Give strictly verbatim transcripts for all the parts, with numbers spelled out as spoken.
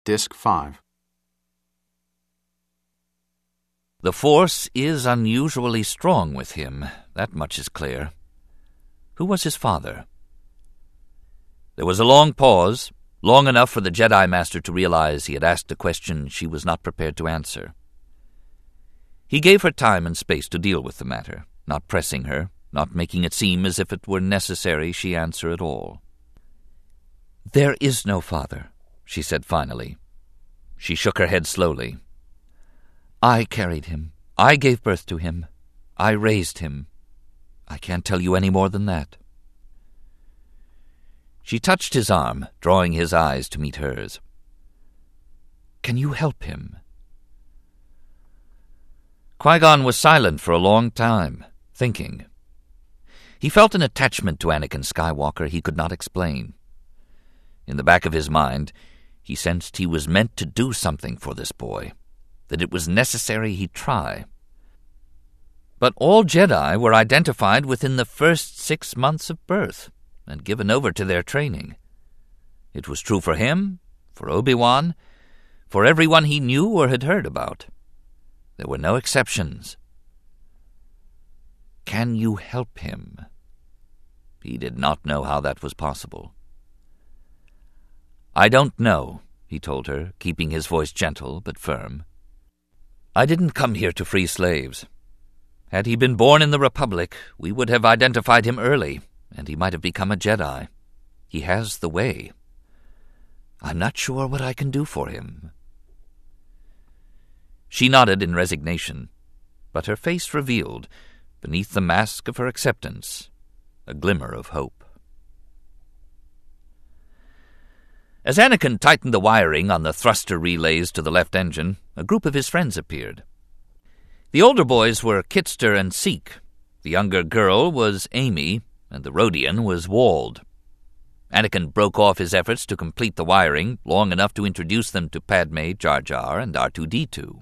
Disc five. The Force is unusually strong with him, that much is clear. Who was his father? There was a long pause, long enough for the Jedi Master to realize he had asked a question she was not prepared to answer. He gave her time and space to deal with the matter, not pressing her, not making it seem as if it were necessary she answer at all. "There is no father," she said finally. She shook her head slowly. "I carried him. I gave birth to him. I raised him. I can't tell you any more than that." She touched his arm, drawing his eyes to meet hers. "Can you help him?" Qui-Gon was silent for a long time, thinking. He felt an attachment to Anakin Skywalker he could not explain. In the back of his mind, he sensed he was meant to do something for this boy, that it was necessary he try. But all Jedi were identified within the first six months of birth and given over to their training. It was true for him, for Obi-Wan, for everyone he knew or had heard about. There were no exceptions. Can you help him? He did not know how that was possible. "I don't know," he told her, keeping his voice gentle but firm. "I didn't come here to free slaves. Had he been born in the Republic, we would have identified him early, and he might have become a Jedi. He has the way. I'm not sure what I can do for him." She nodded in resignation, but her face revealed, beneath the mask of her acceptance, a glimmer of hope. As Anakin tightened the wiring on the thruster relays to the left engine, a group of his friends appeared. The older boys were Kitster and Seek. The younger girl was Amy, and the Rodian was Wald. Anakin broke off his efforts to complete the wiring long enough to introduce them to Padme, Jar Jar, and R two D two.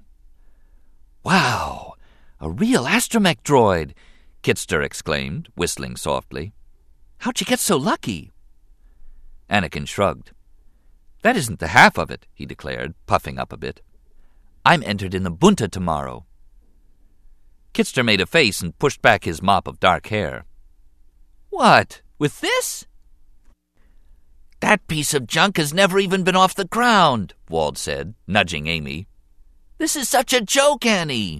"Wow! A real astromech droid!" Kitster exclaimed, whistling softly. "How'd you get so lucky?" Anakin shrugged. "That isn't the half of it," he declared, puffing up a bit. "I'm entered in the Bunta tomorrow." Kitster made a face and pushed back his mop of dark hair. "What, with this?" "That piece of junk has never even been off the ground," Wald said, nudging Amy. "This is such a joke, Annie."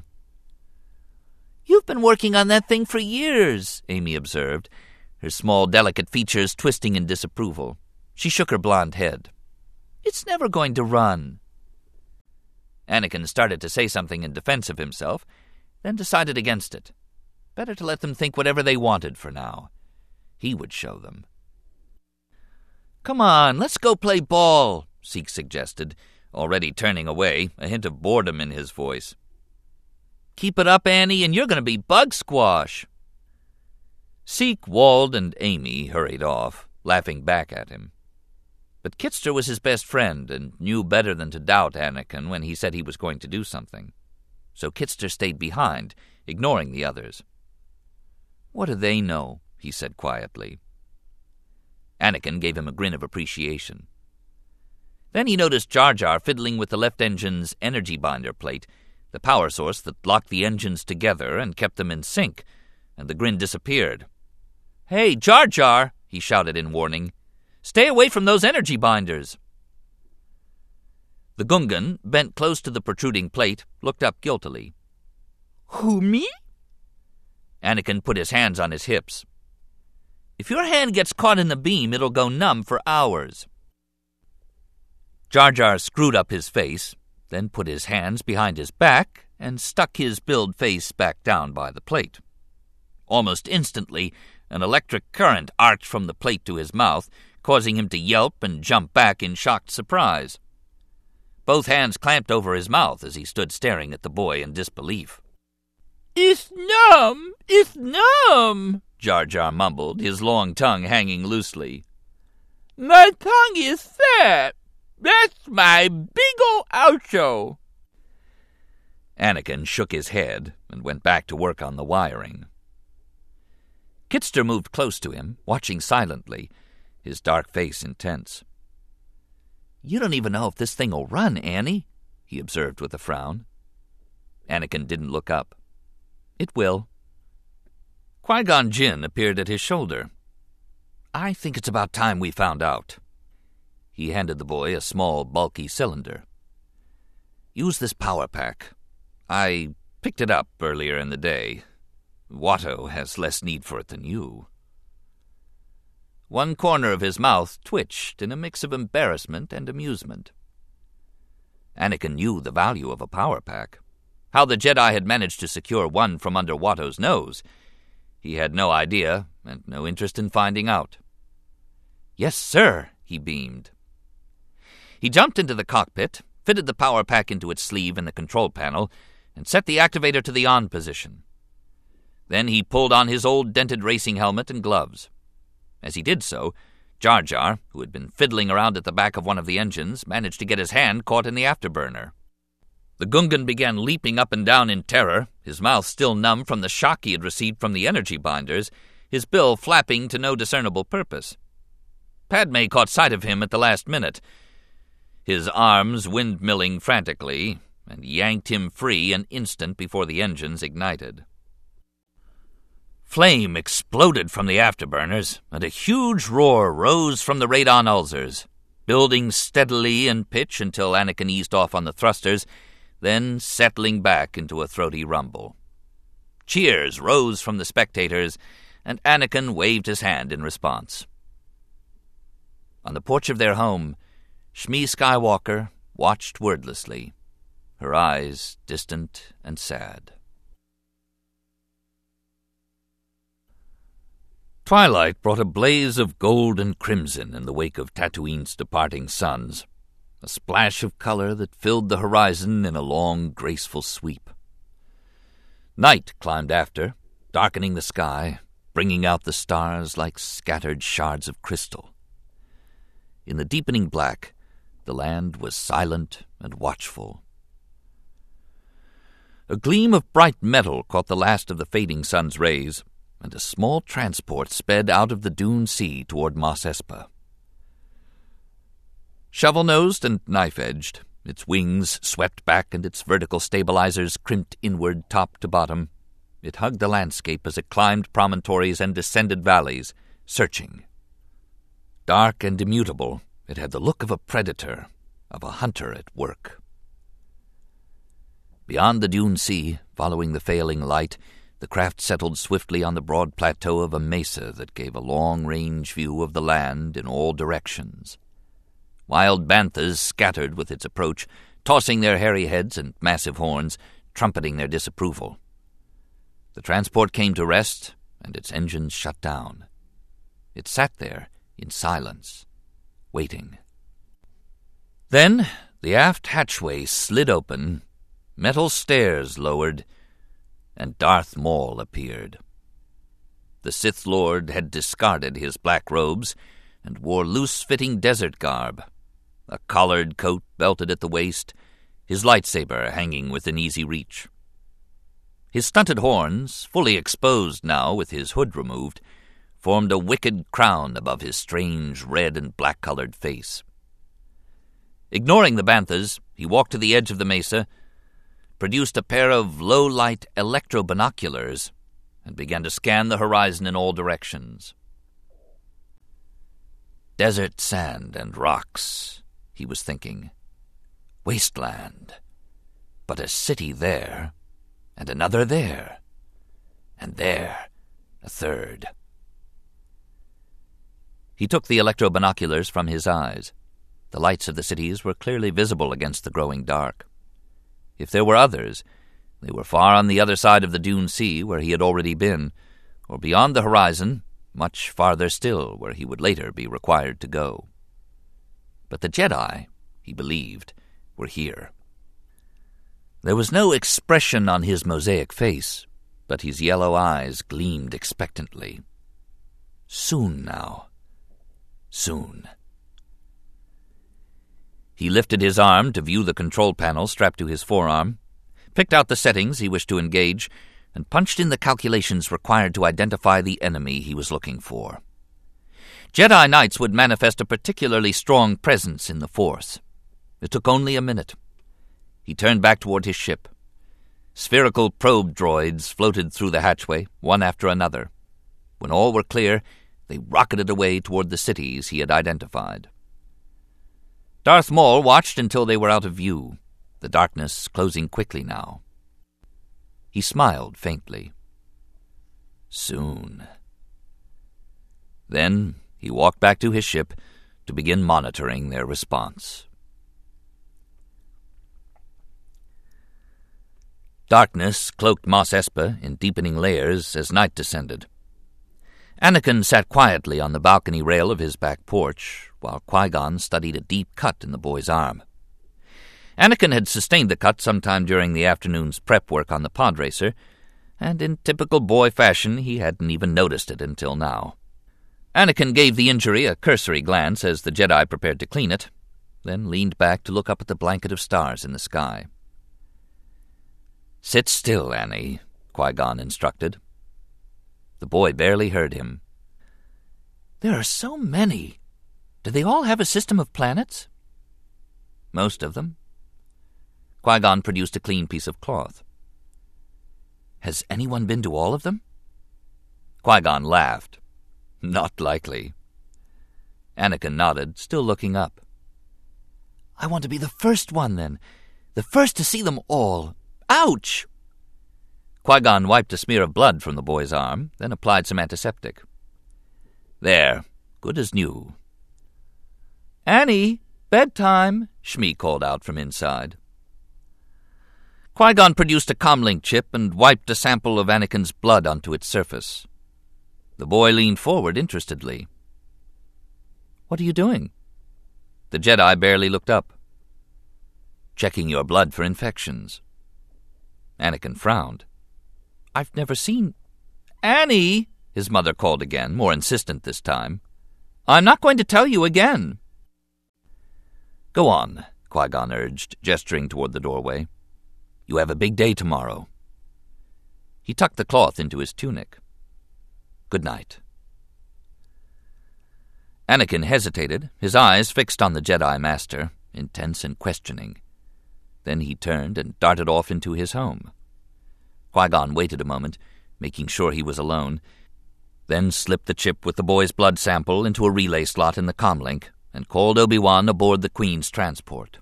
"You've been working on that thing for years," Amy observed, her small, delicate features twisting in disapproval. She shook her blonde head. "It's never going to run." Anakin started to say something in defense of himself, then decided against it. Better to let them think whatever they wanted for now. He would show them. "Come on, let's go play ball," Seek suggested, already turning away, a hint of boredom in his voice. "Keep it up, Annie, and you're going to be bug squash." Seek, Wald, and Amy hurried off, laughing back at him. But Kitster was his best friend and knew better than to doubt Anakin when he said he was going to do something. So Kitster stayed behind, ignoring the others. "What do they know?" he said quietly. Anakin gave him a grin of appreciation. Then he noticed Jar Jar fiddling with the left engine's energy binder plate, the power source that locked the engines together and kept them in sync, and the grin disappeared. "Hey, Jar Jar!" he shouted in warning. "Stay away from those energy binders." The Gungan, bent close to the protruding plate, looked up guiltily. "Who, me?" Anakin put his hands on his hips. "If your hand gets caught in the beam, it'll go numb for hours." Jar Jar screwed up his face, then put his hands behind his back and stuck his billed face back down by the plate. Almost instantly, an electric current arced from the plate to his mouth, causing him to yelp and jump back in shocked surprise. Both hands clamped over his mouth as he stood staring at the boy in disbelief. "It's numb! It's numb!" Jar Jar mumbled, his long tongue hanging loosely. "My tongue is fat. That's my big ol' outro." Anakin shook his head and went back to work on the wiring. Kitster moved close to him, watching silently, his dark face intense. "You don't even know if this thing will run, Annie," he observed with a frown. Anakin didn't look up. "It will." Qui-Gon Jinn appeared at his shoulder. "I think it's about time we found out." He handed the boy a small, bulky cylinder. "Use this power pack. I picked it up earlier in the day. Watto has less need for it than you." One corner of his mouth twitched in a mix of embarrassment and amusement. Anakin knew the value of a power pack. How the Jedi had managed to secure one from under Watto's nose, he had no idea and no interest in finding out. "Yes, sir," he beamed. He jumped into the cockpit, fitted the power pack into its sleeve in the control panel, and set the activator to the on position. Then he pulled on his old dented racing helmet and gloves. As he did so, Jar Jar, who had been fiddling around at the back of one of the engines, managed to get his hand caught in the afterburner. The Gungan began leaping up and down in terror, his mouth still numb from the shock he had received from the energy binders, his bill flapping to no discernible purpose. Padme caught sight of him at the last minute, his arms windmilling frantically, and yanked him free an instant before the engines ignited. Flame exploded from the afterburners, and a huge roar rose from the radon ulcers, building steadily in pitch until Anakin eased off on the thrusters, then settling back into a throaty rumble. Cheers rose from the spectators, and Anakin waved his hand in response. On the porch of their home, Shmi Skywalker watched wordlessly, her eyes distant and sad. Twilight brought a blaze of gold and crimson in the wake of Tatooine's departing suns, a splash of color that filled the horizon in a long, graceful sweep. Night climbed after, darkening the sky, bringing out the stars like scattered shards of crystal. In the deepening black, the land was silent and watchful. A gleam of bright metal caught the last of the fading sun's rays, and a small transport sped out of the dune sea toward Mos Espa. Shovel-nosed and knife-edged, its wings swept back and its vertical stabilizers crimped inward top to bottom, it hugged the landscape as it climbed promontories and descended valleys, searching. Dark and immutable, it had the look of a predator, of a hunter at work. Beyond the dune sea, following the failing light, the craft settled swiftly on the broad plateau of a mesa that gave a long-range view of the land in all directions. Wild banthas scattered with its approach, tossing their hairy heads and massive horns, trumpeting their disapproval. The transport came to rest, and its engines shut down. It sat there in silence, waiting. Then the aft hatchway slid open, metal stairs lowered, and Darth Maul appeared. The Sith Lord had discarded his black robes and wore loose-fitting desert garb, a collared coat belted at the waist, his lightsaber hanging within easy reach. His stunted horns, fully exposed now with his hood removed, formed a wicked crown above his strange red and black-colored face. Ignoring the banthas, he walked to the edge of the mesa, produced a pair of low-light electro-binoculars, and began to scan the horizon in all directions. Desert sand and rocks, he was thinking. Wasteland. But a city there, and another there, and there a third. He took the electro-binoculars from his eyes. The lights of the cities were clearly visible against the growing dark. If there were others, they were far on the other side of the dune sea where he had already been, or beyond the horizon, much farther still where he would later be required to go. But the Jedi, he believed, were here. There was no expression on his mosaic face, but his yellow eyes gleamed expectantly. Soon now. Soon. He lifted his arm to view the control panel strapped to his forearm, picked out the settings he wished to engage, and punched in the calculations required to identify the enemy he was looking for. Jedi Knights would manifest a particularly strong presence in the Force. It took only a minute. He turned back toward his ship. Spherical probe droids floated through the hatchway, one after another. When all were clear, they rocketed away toward the cities he had identified. Darth Maul watched until they were out of view, the darkness closing quickly now. He smiled faintly. Soon. Then he walked back to his ship to begin monitoring their response. Darkness cloaked Mos Espa in deepening layers as night descended. Anakin sat quietly on the balcony rail of his back porch, while Qui-Gon studied a deep cut in the boy's arm. Anakin had sustained the cut sometime during the afternoon's prep work on the pod racer, and in typical boy fashion he hadn't even noticed it until now. Anakin gave the injury a cursory glance as the Jedi prepared to clean it, then leaned back to look up at the blanket of stars in the sky. "Sit still, Annie," Qui-Gon instructed. The boy barely heard him. "There are so many. Do they all have a system of planets?" "Most of them." Qui-Gon produced a clean piece of cloth. "Has anyone been to all of them?" Qui-Gon laughed. "Not likely." Anakin nodded, still looking up. "I want to be the first one, then. The first to see them all. Ouch!" Qui-Gon wiped a smear of blood from the boy's arm, then applied some antiseptic. "There, good as new." "Annie, bedtime," Shmi called out from inside. Qui-Gon produced a comlink chip and wiped a sample of Anakin's blood onto its surface. The boy leaned forward interestedly. "What are you doing?" The Jedi barely looked up. "Checking your blood for infections." Anakin frowned. "I've never seen—" "Annie!" his mother called again, more insistent this time. "I'm not going to tell you again." "Go on," Qui-Gon urged, gesturing toward the doorway. "You have a big day tomorrow." He tucked the cloth into his tunic. "Good night." Anakin hesitated, his eyes fixed on the Jedi Master, intense and questioning. Then he turned and darted off into his home. Qui-Gon waited a moment, making sure he was alone, then slipped the chip with the boy's blood sample into a relay slot in the comlink and called Obi-Wan aboard the Queen's transport.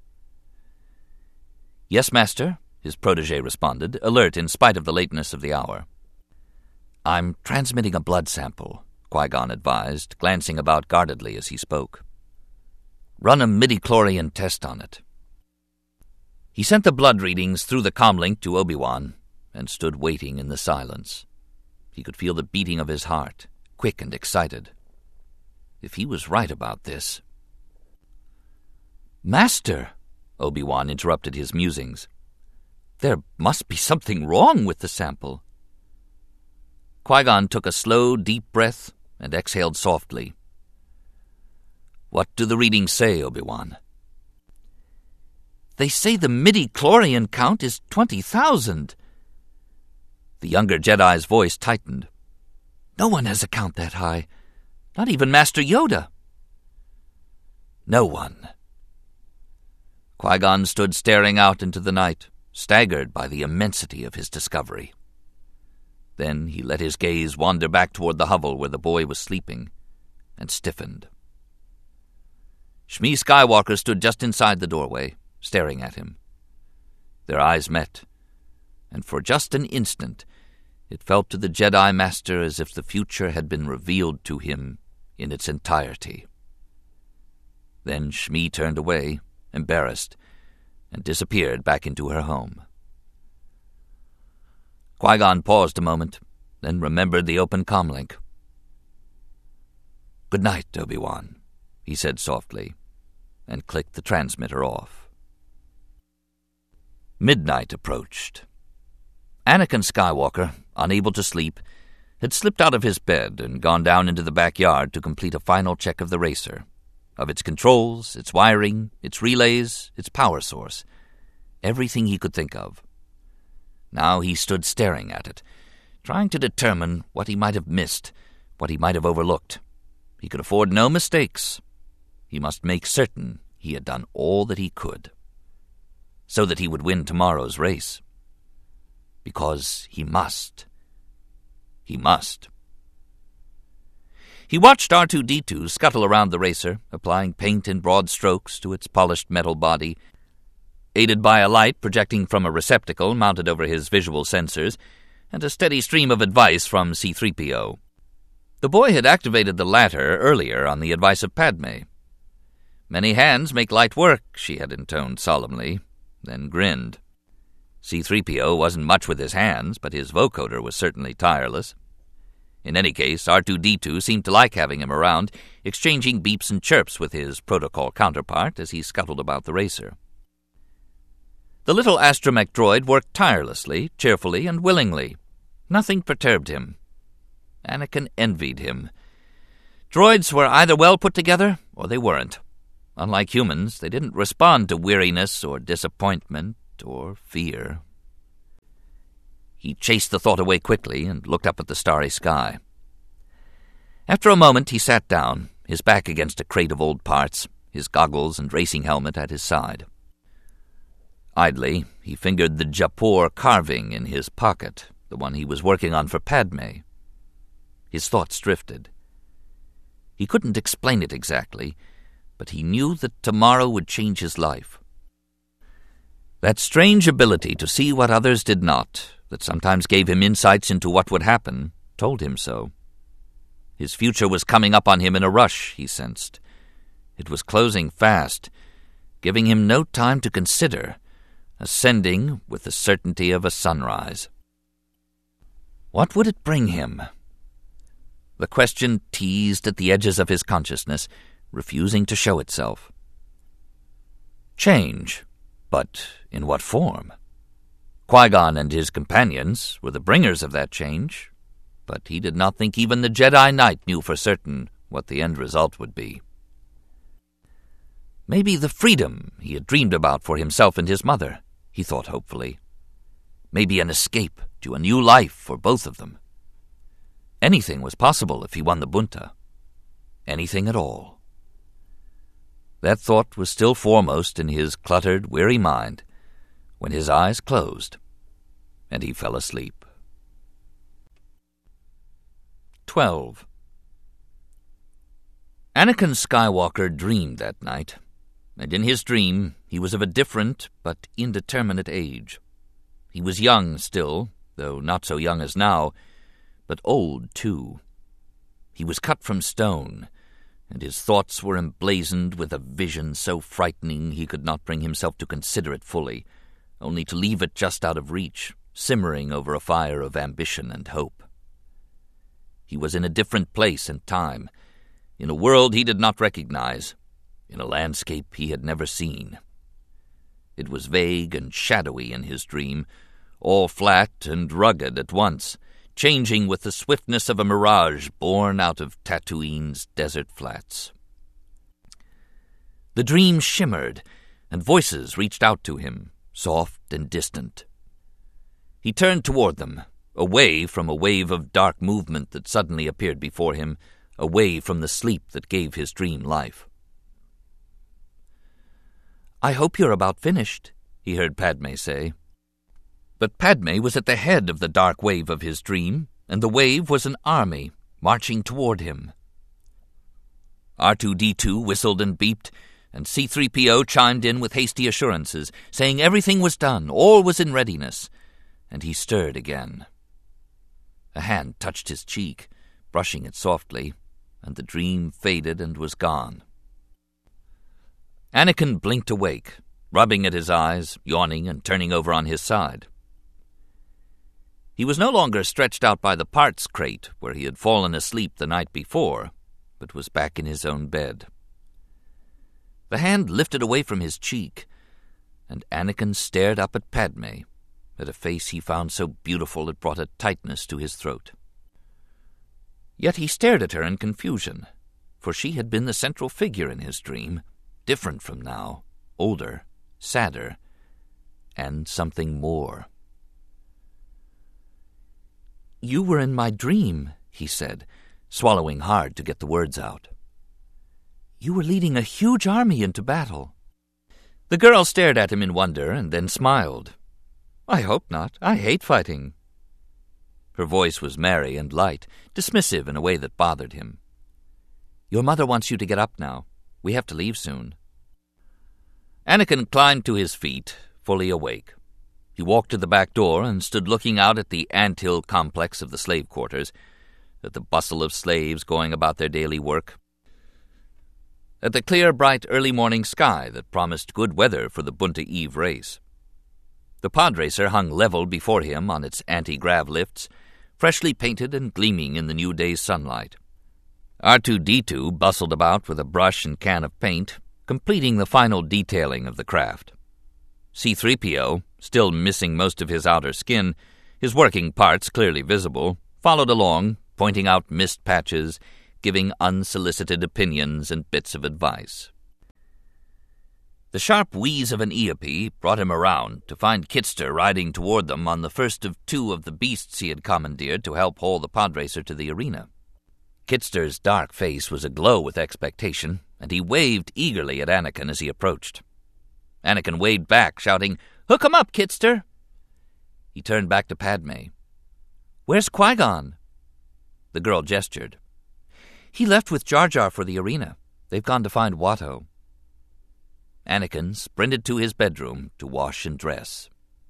"Yes, Master," his protege responded, alert in spite of the lateness of the hour. "I'm transmitting a blood sample," Qui-Gon advised, glancing about guardedly as he spoke. "Run a midi-chlorian test on it." He sent the blood readings through the comlink to Obi-Wan and stood waiting in the silence. He could feel the beating of his heart, quick and excited. If he was right about this— "Master," Obi-Wan interrupted his musings, "there must be something wrong with the sample." Qui-Gon took a slow, deep breath and exhaled softly. "What do the readings say, Obi-Wan?" "They say the midi-chlorian count is twenty thousand. The younger Jedi's voice tightened. "No one has a count that high. Not even Master Yoda." "No one." Qui-Gon stood staring out into the night, staggered by the immensity of his discovery. Then he let his gaze wander back toward the hovel where the boy was sleeping, and stiffened. Shmi Skywalker stood just inside the doorway, staring at him. Their eyes met, and for just an instant it felt to the Jedi Master as if the future had been revealed to him in its entirety. Then Shmi turned away, embarrassed, and disappeared back into her home. Qui-Gon paused a moment, then remembered the open comlink. "Good night, Obi-Wan," he said softly, and clicked the transmitter off. Midnight approached. Anakin Skywalker, unable to sleep, had slipped out of his bed and gone down into the backyard to complete a final check of the racer, of its controls, its wiring, its relays, its power source, everything he could think of. Now he stood staring at it, trying to determine what he might have missed, what he might have overlooked. He could afford no mistakes. He must make certain he had done all that he could, so that he would win tomorrow's race. Because he must. He must. He watched R two D two scuttle around the racer, applying paint in broad strokes to its polished metal body. Aided by a light projecting from a receptacle mounted over his visual sensors, and a steady stream of advice from C three P O. The boy had activated the latter earlier on the advice of Padme. "Many hands make light work," she had intoned solemnly, then grinned. C three P O wasn't much with his hands, but his vocoder was certainly tireless. In any case, R two D two seemed to like having him around, exchanging beeps and chirps with his protocol counterpart as he scuttled about the racer. The little astromech droid worked tirelessly, cheerfully, and willingly. Nothing perturbed him. Anakin envied him. Droids were either well put together, or they weren't. Unlike humans, they didn't respond to weariness or disappointment or fear. He chased the thought away quickly and looked up at the starry sky. After a moment he sat down, his back against a crate of old parts, his goggles and racing helmet at his side. Idly, he fingered the Japor carving in his pocket, the one he was working on for Padme. His thoughts drifted. He couldn't explain it exactly, but he knew that tomorrow would change his life. That strange ability to see what others did not, that sometimes gave him insights into what would happen, told him so. His future was coming up on him in a rush, he sensed. It was closing fast, giving him no time to consider, ascending with the certainty of a sunrise. What would it bring him? The question teased at the edges of his consciousness, refusing to show itself. Change, but in what form? Qui-Gon and his companions were the bringers of that change, but he did not think even the Jedi Knight knew for certain what the end result would be. Maybe the freedom he had dreamed about for himself and his mother, he thought hopefully. Maybe an escape to a new life for both of them. Anything was possible if he won the Bunta. Anything at all. That thought was still foremost in his cluttered, weary mind when his eyes closed and he fell asleep. Twelve. Anakin Skywalker dreamed that night, and in his dream he was of a different but indeterminate age. He was young still, though not so young as now, but old too. He was cut from stone, and his thoughts were emblazoned with a vision so frightening he could not bring himself to consider it fully, only to leave it just out of reach, simmering over a fire of ambition and hope. He was in a different place and time, in a world he did not recognize, in a landscape he had never seen. It was vague and shadowy in his dream, all flat and rugged at once, changing with the swiftness of a mirage born out of Tatooine's desert flats. The dream shimmered, and voices reached out to him, soft and distant. He turned toward them, away from a wave of dark movement that suddenly appeared before him, away from the sleep that gave his dream life. "I hope you're about finished," he heard Padme say. But Padme was at the head of the dark wave of his dream, and the wave was an army marching toward him. R two D two whistled and beeped, and C three P O chimed in with hasty assurances, saying everything was done, all was in readiness, and he stirred again. A hand touched his cheek, brushing it softly, and the dream faded and was gone. Anakin blinked awake, rubbing at his eyes, yawning and turning over on his side. He was no longer stretched out by the parts crate where he had fallen asleep the night before, but was back in his own bed. The hand lifted away from his cheek, and Anakin stared up at Padme, at a face he found so beautiful it brought a tightness to his throat. Yet he stared at her in confusion, for she had been the central figure in his dream, different from now, older, sadder, and something more. "You were in my dream," he said, swallowing hard to get the words out. You were leading a huge army into battle." The girl stared at him in wonder and then smiled. "I hope not. I hate fighting." Her voice was merry and light, dismissive in a way that bothered him. "Your mother wants you to get up now. We have to leave soon." Anakin climbed to his feet, fully awake. He walked to the back door and stood looking out at the anthill complex of the slave quarters, at the bustle of slaves going about their daily work, at the clear, bright, early-morning sky that promised good weather for the Bunta Eve race. The pod racer hung level before him on its anti-grav lifts, freshly painted and gleaming in the new day's sunlight. R two D two bustled about with a brush and can of paint, completing the final detailing of the craft. C three P O, still missing most of his outer skin, his working parts clearly visible, followed along, pointing out missed patches, giving unsolicited opinions and bits of advice. The sharp wheeze of an Eopie brought him around to find Kitster riding toward them on the first of two of the beasts he had commandeered to help haul the pod racer to the arena. Kitster's dark face was aglow with expectation, and he waved eagerly at Anakin as he approached. Anakin waved back, shouting, "Hook 'em up, Kitster!" He turned back to Padme. "Where's Qui-Gon?" The girl gestured. "He left with Jar Jar for the arena. They've gone to find Watto." Anakin sprinted to his bedroom to wash and dress.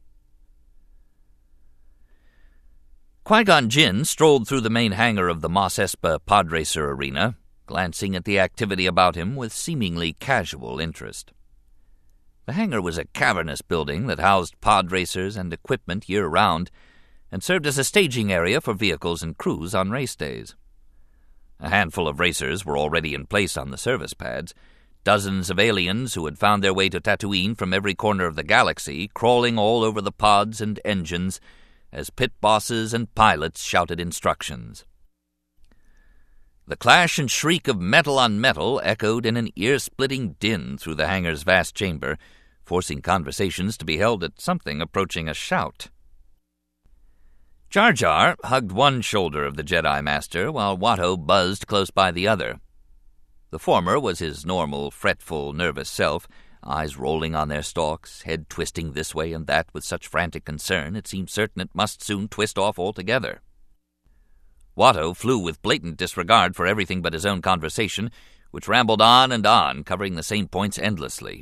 Qui-Gon Jinn strolled through the main hangar of the Mos Espa pod racer arena, glancing at the activity about him with seemingly casual interest. The hangar was a cavernous building that housed pod racers and equipment year-round and served as a staging area for vehicles and crews on race days. A handful of racers were already in place on the service pads, dozens of aliens who had found their way to Tatooine from every corner of the galaxy crawling all over the pods and engines as pit bosses and pilots shouted instructions. The clash and shriek of metal on metal echoed in an ear-splitting din through the hangar's vast chamber, forcing conversations to be held at something approaching a shout. Jar Jar hugged one shoulder of the Jedi Master while Watto buzzed close by the other. The former was his normal, fretful, nervous self, eyes rolling on their stalks, head twisting this way and that with such frantic concern it seemed certain it must soon twist off altogether. Watto flew with blatant disregard for everything but his own conversation, which rambled on and on, covering the same points endlessly.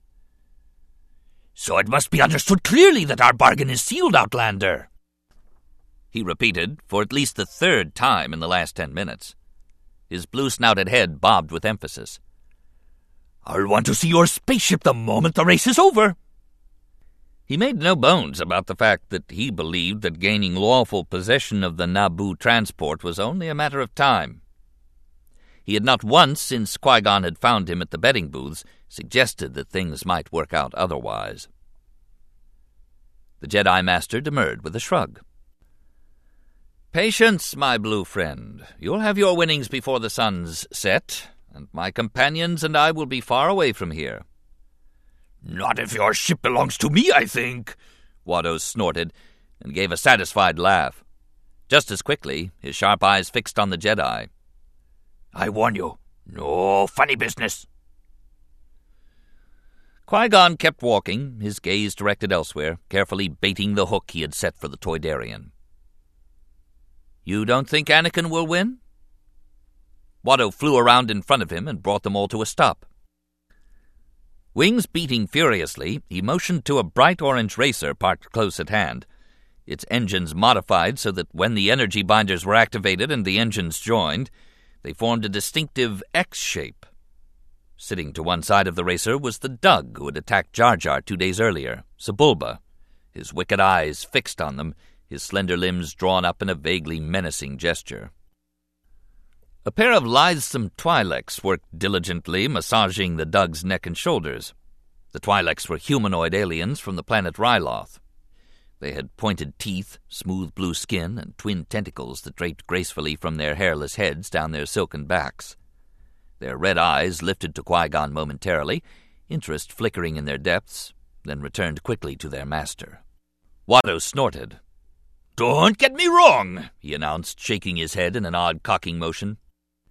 "So it must be understood clearly that our bargain is sealed, Outlander," he repeated for at least the third time in the last ten minutes. His blue-snouted head bobbed with emphasis. "I'll want to see your spaceship the moment the race is over." He made no bones about the fact that he believed that gaining lawful possession of the Naboo transport was only a matter of time. He had not once, since Qui-Gon had found him at the betting booths, suggested that things might work out otherwise. The Jedi Master demurred with a shrug. "Patience, my blue friend. You'll have your winnings before the sun's set, and my companions and I will be far away from here." "Not if your ship belongs to me, I think," Watto snorted, and gave a satisfied laugh. Just as quickly, his sharp eyes fixed on the Jedi. "I warn you, no funny business." Qui-Gon kept walking, his gaze directed elsewhere, carefully baiting the hook he had set for the Toydarian. "You don't think Anakin will win?" Watto flew around in front of him and brought them all to a stop. Wings beating furiously, he motioned to a bright orange racer parked close at hand, its engines modified so that when the energy binders were activated and the engines joined, they formed a distinctive X shape. Sitting to one side of the racer was the Dug who had attacked Jar Jar two days earlier, Sebulba, his wicked eyes fixed on them, his slender limbs drawn up in a vaguely menacing gesture. A pair of lithesome Twi'leks worked diligently, massaging the Dug's neck and shoulders. The Twi'leks were humanoid aliens from the planet Ryloth. They had pointed teeth, smooth blue skin, and twin tentacles that draped gracefully from their hairless heads down their silken backs. Their red eyes lifted to Qui-Gon momentarily, interest flickering in their depths, then returned quickly to their master. Watto snorted. "Don't get me wrong," he announced, shaking his head in an odd cocking motion.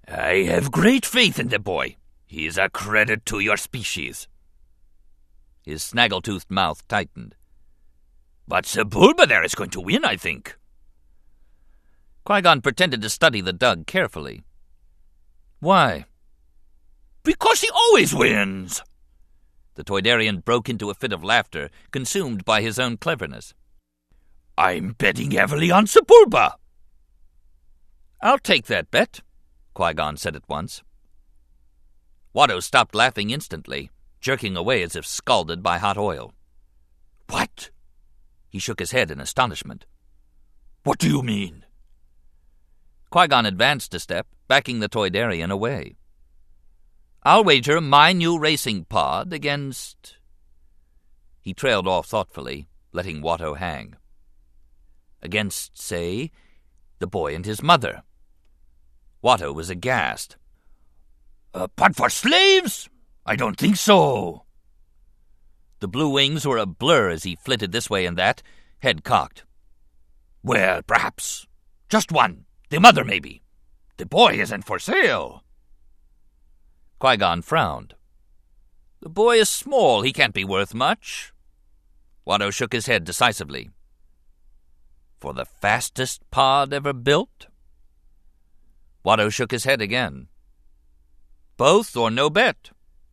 I have great faith in the boy. He is a credit to your species. His snaggle-toothed mouth tightened. But Sebulba there is going to win, I think. Qui-Gon pretended to study the dug carefully. Why? Because he always wins! The Toydarian broke into a fit of laughter, consumed by his own cleverness. I'm betting heavily on Sebulba. I'll take that bet, Qui-Gon said at once. Watto stopped laughing instantly, jerking away as if scalded by hot oil. What? He shook his head in astonishment. What do you mean? Qui-Gon advanced a step, backing the Toydarian away. I'll wager my new racing pod against... He trailed off thoughtfully, letting Watto hang. Against, say, the boy and his mother. Watto was aghast. A pod for slaves? I don't think so. The blue wings were a blur as he flitted this way and that, head cocked. Well, perhaps. Just one. The mother, maybe. The boy isn't for sale. Qui-Gon frowned. The boy is small. He can't be worth much. Watto shook his head decisively. For the fastest pod ever built? Watto shook his head again. Both or no bet.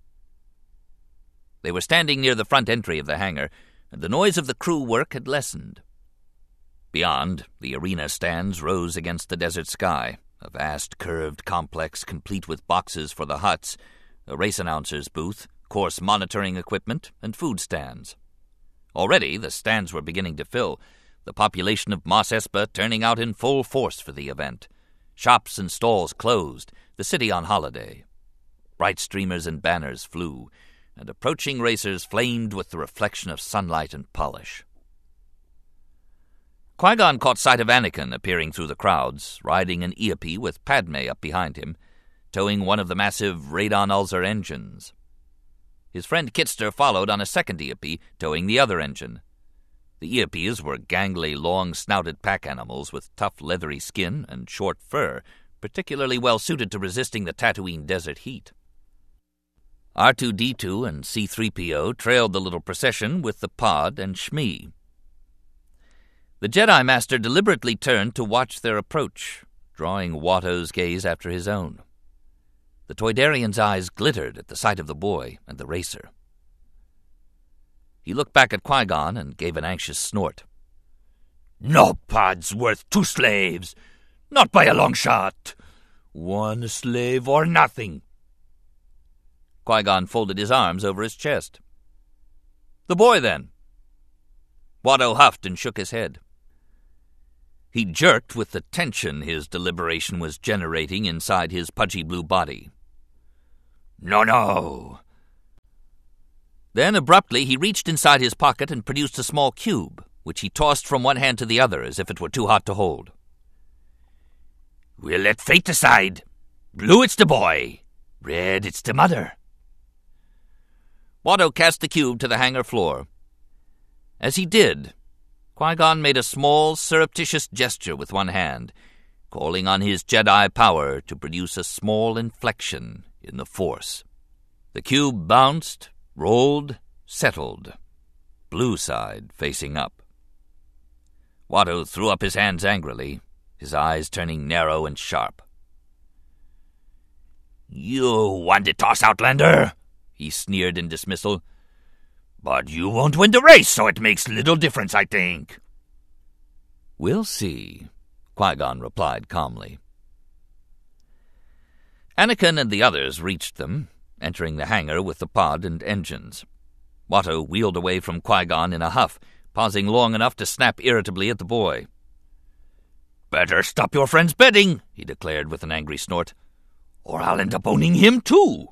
They were standing near the front entry of the hangar, and the noise of the crew work had lessened. Beyond, the arena stands rose against the desert sky, a vast curved complex complete with boxes for the huts, a race announcer's booth, course monitoring equipment, and food stands. Already the stands were beginning to fill, the population of Mos Espa turning out in full force for the event. Shops and stalls closed, the city on holiday. Bright streamers and banners flew, and approaching racers flamed with the reflection of sunlight and polish. Qui-Gon caught sight of Anakin appearing through the crowds, riding an Eopie with Padme up behind him, towing one of the massive Radon-Ulzer engines. His friend Kitster followed on a second Eopie, towing the other engine. The Eopies were gangly, long-snouted pack animals with tough, leathery skin and short fur, particularly well-suited to resisting the Tatooine desert heat. R two D two and C three P O trailed the little procession with the pod and Shmi. The Jedi Master deliberately turned to watch their approach, drawing Watto's gaze after his own. The Toydarian's eyes glittered at the sight of the boy and the racer. He looked back at Qui-Gon and gave an anxious snort. No pod's worth two slaves, not by a long shot. One slave or nothing. Qui-Gon folded his arms over his chest. The boy, then? Watto huffed and shook his head. He jerked with the tension his deliberation was generating inside his pudgy blue body. No, no. Then, abruptly, he reached inside his pocket and produced a small cube, which he tossed from one hand to the other as if it were too hot to hold. We'll let fate decide. Blue, it's the boy. Red, it's the mother. Watto cast the cube to the hangar floor. As he did, Qui-Gon made a small, surreptitious gesture with one hand, calling on his Jedi power to produce a small inflection in the Force. The cube bounced, rolled, settled, blue side facing up. Watto threw up his hands angrily, his eyes turning narrow and sharp. You won the toss, Outlander, he sneered in dismissal. But you won't win the race, so it makes little difference, I think. We'll see, Qui-Gon replied calmly. Anakin and the others reached them, entering the hangar with the pod and engines. Watto wheeled away from Qui-Gon in a huff, pausing long enough to snap irritably at the boy. Better stop your friend's betting, he declared with an angry snort, or I'll end up owning him too.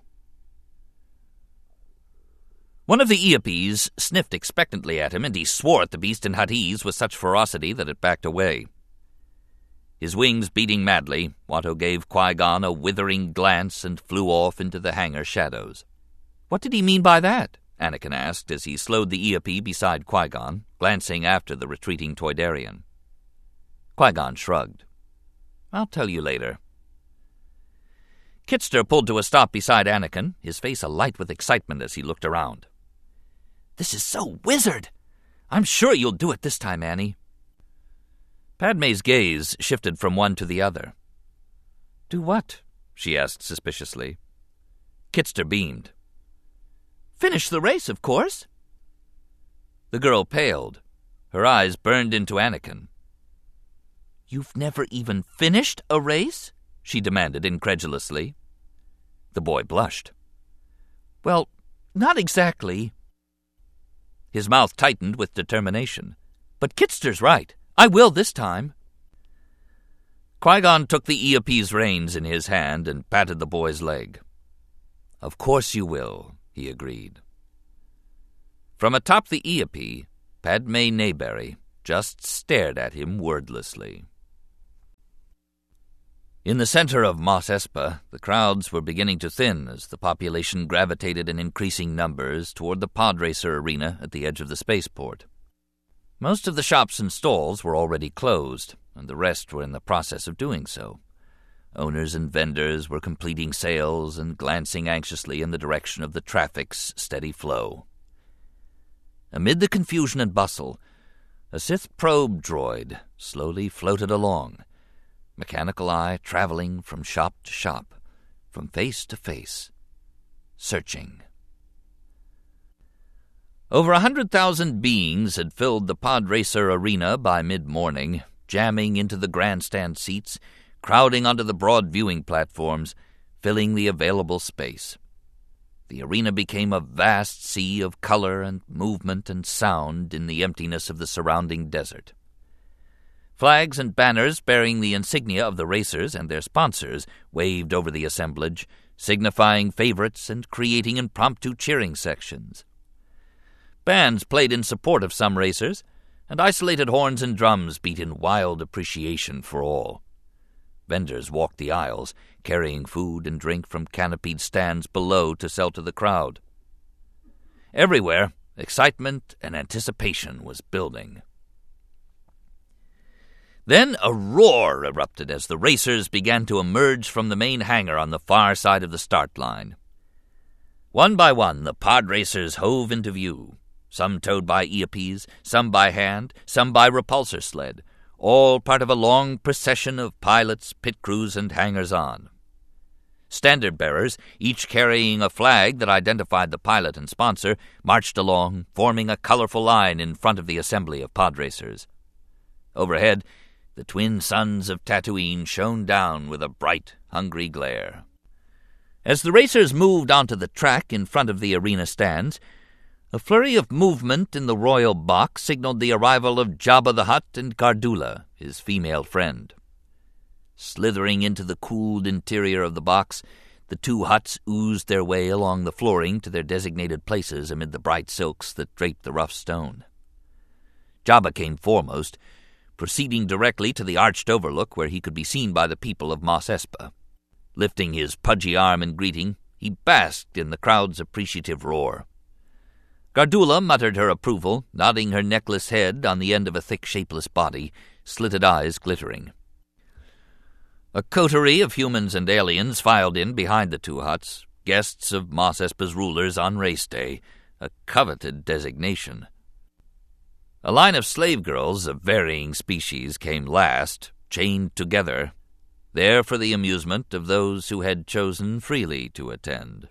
One of the Eopies sniffed expectantly at him, and he swore at the beast in Huttese with such ferocity that it backed away. His wings beating madly, Watto gave Qui-Gon a withering glance and flew off into the hangar shadows. What did he mean by that? Anakin asked as he slowed the Eopie beside Qui-Gon, glancing after the retreating Toydarian. Qui-Gon shrugged. I'll tell you later. Kitster pulled to a stop beside Anakin, his face alight with excitement as he looked around. "This is so wizard! I'm sure you'll do it this time, Annie." Padme's gaze shifted from one to the other. "Do what?" she asked suspiciously. Kitster beamed. "Finish the race, of course." The girl paled. Her eyes burned into Anakin. "You've never even finished a race?" she demanded incredulously. The boy blushed. "Well, not exactly." His mouth tightened with determination. "But Kitster's right. I will this time." Qui-Gon took the Eop's reins in his hand and patted the boy's leg. "Of course you will," he agreed. From atop the Eop, Padme Nayberry just stared at him wordlessly. In the center of Mos Espa, the crowds were beginning to thin as the population gravitated in increasing numbers toward the pod racer arena at the edge of the spaceport. Most of the shops and stalls were already closed, and the rest were in the process of doing so. Owners and vendors were completing sales and glancing anxiously in the direction of the traffic's steady flow. Amid the confusion and bustle, a Sith probe droid slowly floated along, mechanical eye traveling from shop to shop, from face to face, searching. Over a hundred thousand beings had filled the pod racer arena by mid-morning, jamming into the grandstand seats, crowding onto the broad viewing platforms, filling the available space. The arena became a vast sea of color and movement and sound in the emptiness of the surrounding desert. Flags and banners bearing the insignia of the racers and their sponsors waved over the assemblage, signifying favorites and creating impromptu cheering sections. Bands played in support of some racers, and isolated horns and drums beat in wild appreciation for all. Vendors walked the aisles, carrying food and drink from canopied stands below to sell to the crowd. Everywhere, excitement and anticipation was building. Then a roar erupted as the racers began to emerge from the main hangar on the far side of the start line. One by one, the pod racers hove into view, some towed by E O Ps, some by hand, some by repulsor sled, all part of a long procession of pilots, pit crews, and hangers-on. Standard-bearers, each carrying a flag that identified the pilot and sponsor, marched along, forming a colorful line in front of the assembly of pod racers. Overhead, the twin suns of Tatooine shone down with a bright, hungry glare. As the racers moved onto the track in front of the arena stands, a flurry of movement in the royal box signaled the arrival of Jabba the Hutt and Gardulla, his female friend. Slithering into the cooled interior of the box, the two Hutts oozed their way along the flooring to their designated places amid the bright silks that draped the rough stone. Jabba came foremost, proceeding directly to the arched overlook where he could be seen by the people of Mos Espa. Lifting his pudgy arm in greeting, he basked in the crowd's appreciative roar. Gardulla muttered her approval, nodding her necklace head on the end of a thick, shapeless body, slitted eyes glittering. A coterie of humans and aliens filed in behind the two Hutts, guests of Mos Espa's rulers on race day, a coveted designation. A line of slave girls of varying species came last, chained together, there for the amusement of those who had chosen freely to attend.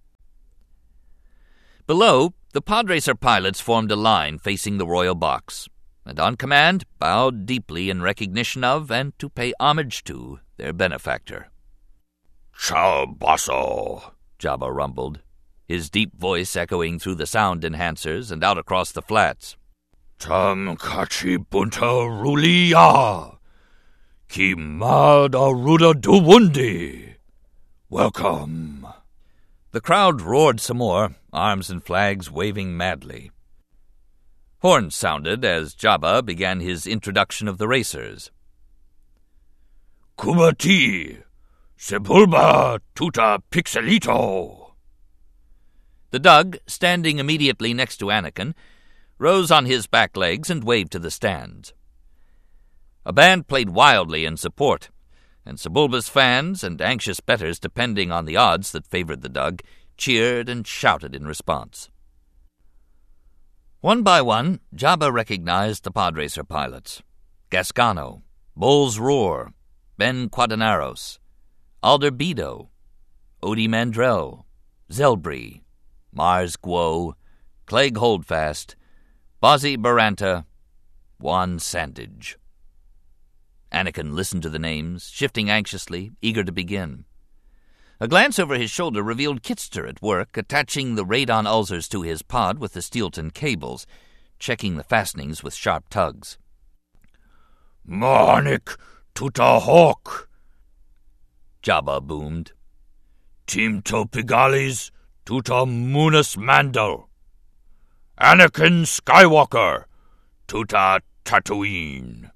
Below, the podracer pilots formed a line facing the royal box, and on command bowed deeply in recognition of and to pay homage to their benefactor. "Chabasso," Jabba rumbled, his deep voice echoing through the sound enhancers and out across the flats. "Tam kachi bunta rulia, ki mad aruda duwundi. Welcome." The crowd roared some more, arms and flags waving madly. Horns sounded as Jabba began his introduction of the racers. "Kubati, Sepulba tuta pixelito." The Dug, standing immediately next to Anakin, rose on his back legs and waved to the stands. A band played wildly in support, and Sebulba's fans and anxious bettors depending on the odds that favored the Dug cheered and shouted in response. One by one, Jabba recognized the Podracer pilots. Gasgano, Bull's Roar, Ben Quadenaros, Alderbedo, Odie Mandrell, Zelbree, Mars Guo, Clegg Holdfast, Bozzy Baranta, Juan Sandage. Anakin listened to the names, shifting anxiously, eager to begin. A glance over his shoulder revealed Kitster at work, attaching the radon ulcers to his pod with the Steelton cables, checking the fastenings with sharp tugs. "Marnik tuta hawk," Jabba boomed. "Team Topigalis tuta Munas Mandal. Anakin Skywalker tuta Tatooine."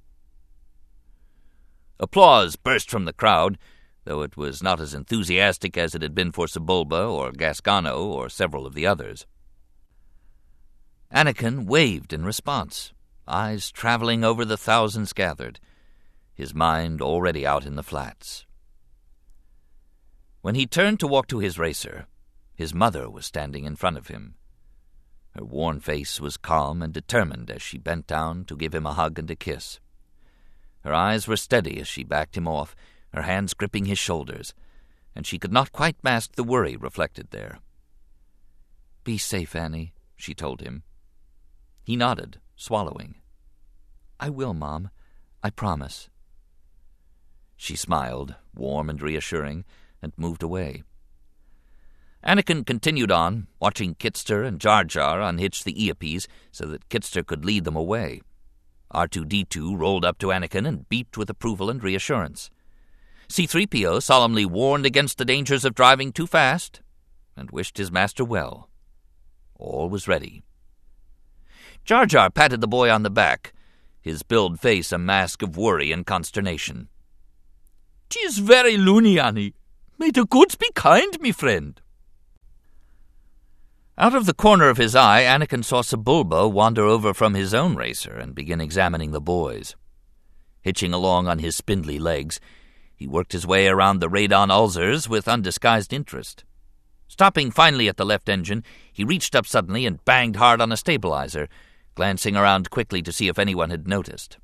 Applause burst from the crowd, though it was not as enthusiastic as it had been for Sebulba or Gasgano or several of the others. Anakin waved in response, eyes traveling over the thousands gathered, his mind already out in the flats. When he turned to walk to his racer, his mother was standing in front of him. Her worn face was calm and determined as she bent down to give him a hug and a kiss. Her eyes were steady as she backed him off, her hands gripping his shoulders, and she could not quite mask the worry reflected there. "Be safe, Annie," she told him. He nodded, swallowing. "I will, Mom. I promise." She smiled, warm and reassuring, and moved away. Anakin continued on, watching Kitster and Jar Jar unhitch the Eopies so that Kitster could lead them away. R two D two rolled up to Anakin and beeped with approval and reassurance. C three P O solemnly warned against the dangers of driving too fast and wished his master well. All was ready. Jar Jar patted the boy on the back, his billed face a mask of worry and consternation. "'Tis very loony, Annie. May the gods be kind, me friend." Out of the corner of his eye, Anakin saw Sebulba wander over from his own racer and begin examining the boys. Hitching along on his spindly legs, he worked his way around the radon ulcers with undisguised interest. Stopping finally at the left engine, he reached up suddenly and banged hard on a stabilizer, glancing around quickly to see if anyone had noticed.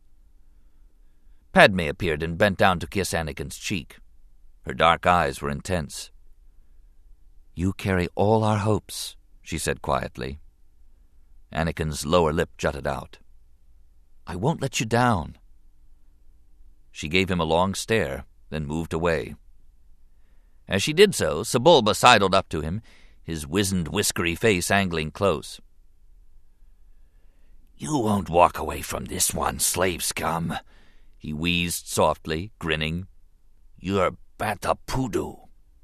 Padme appeared and bent down to kiss Anakin's cheek. Her dark eyes were intense. "You carry all our hopes," she said quietly. Anakin's lower lip jutted out. "I won't let you down." She gave him a long stare, then moved away. As she did so, Sebulba sidled up to him, his wizened, whiskery face angling close. "You won't walk away from this one, slave scum," he wheezed softly, grinning. "You're Bantha Poodoo."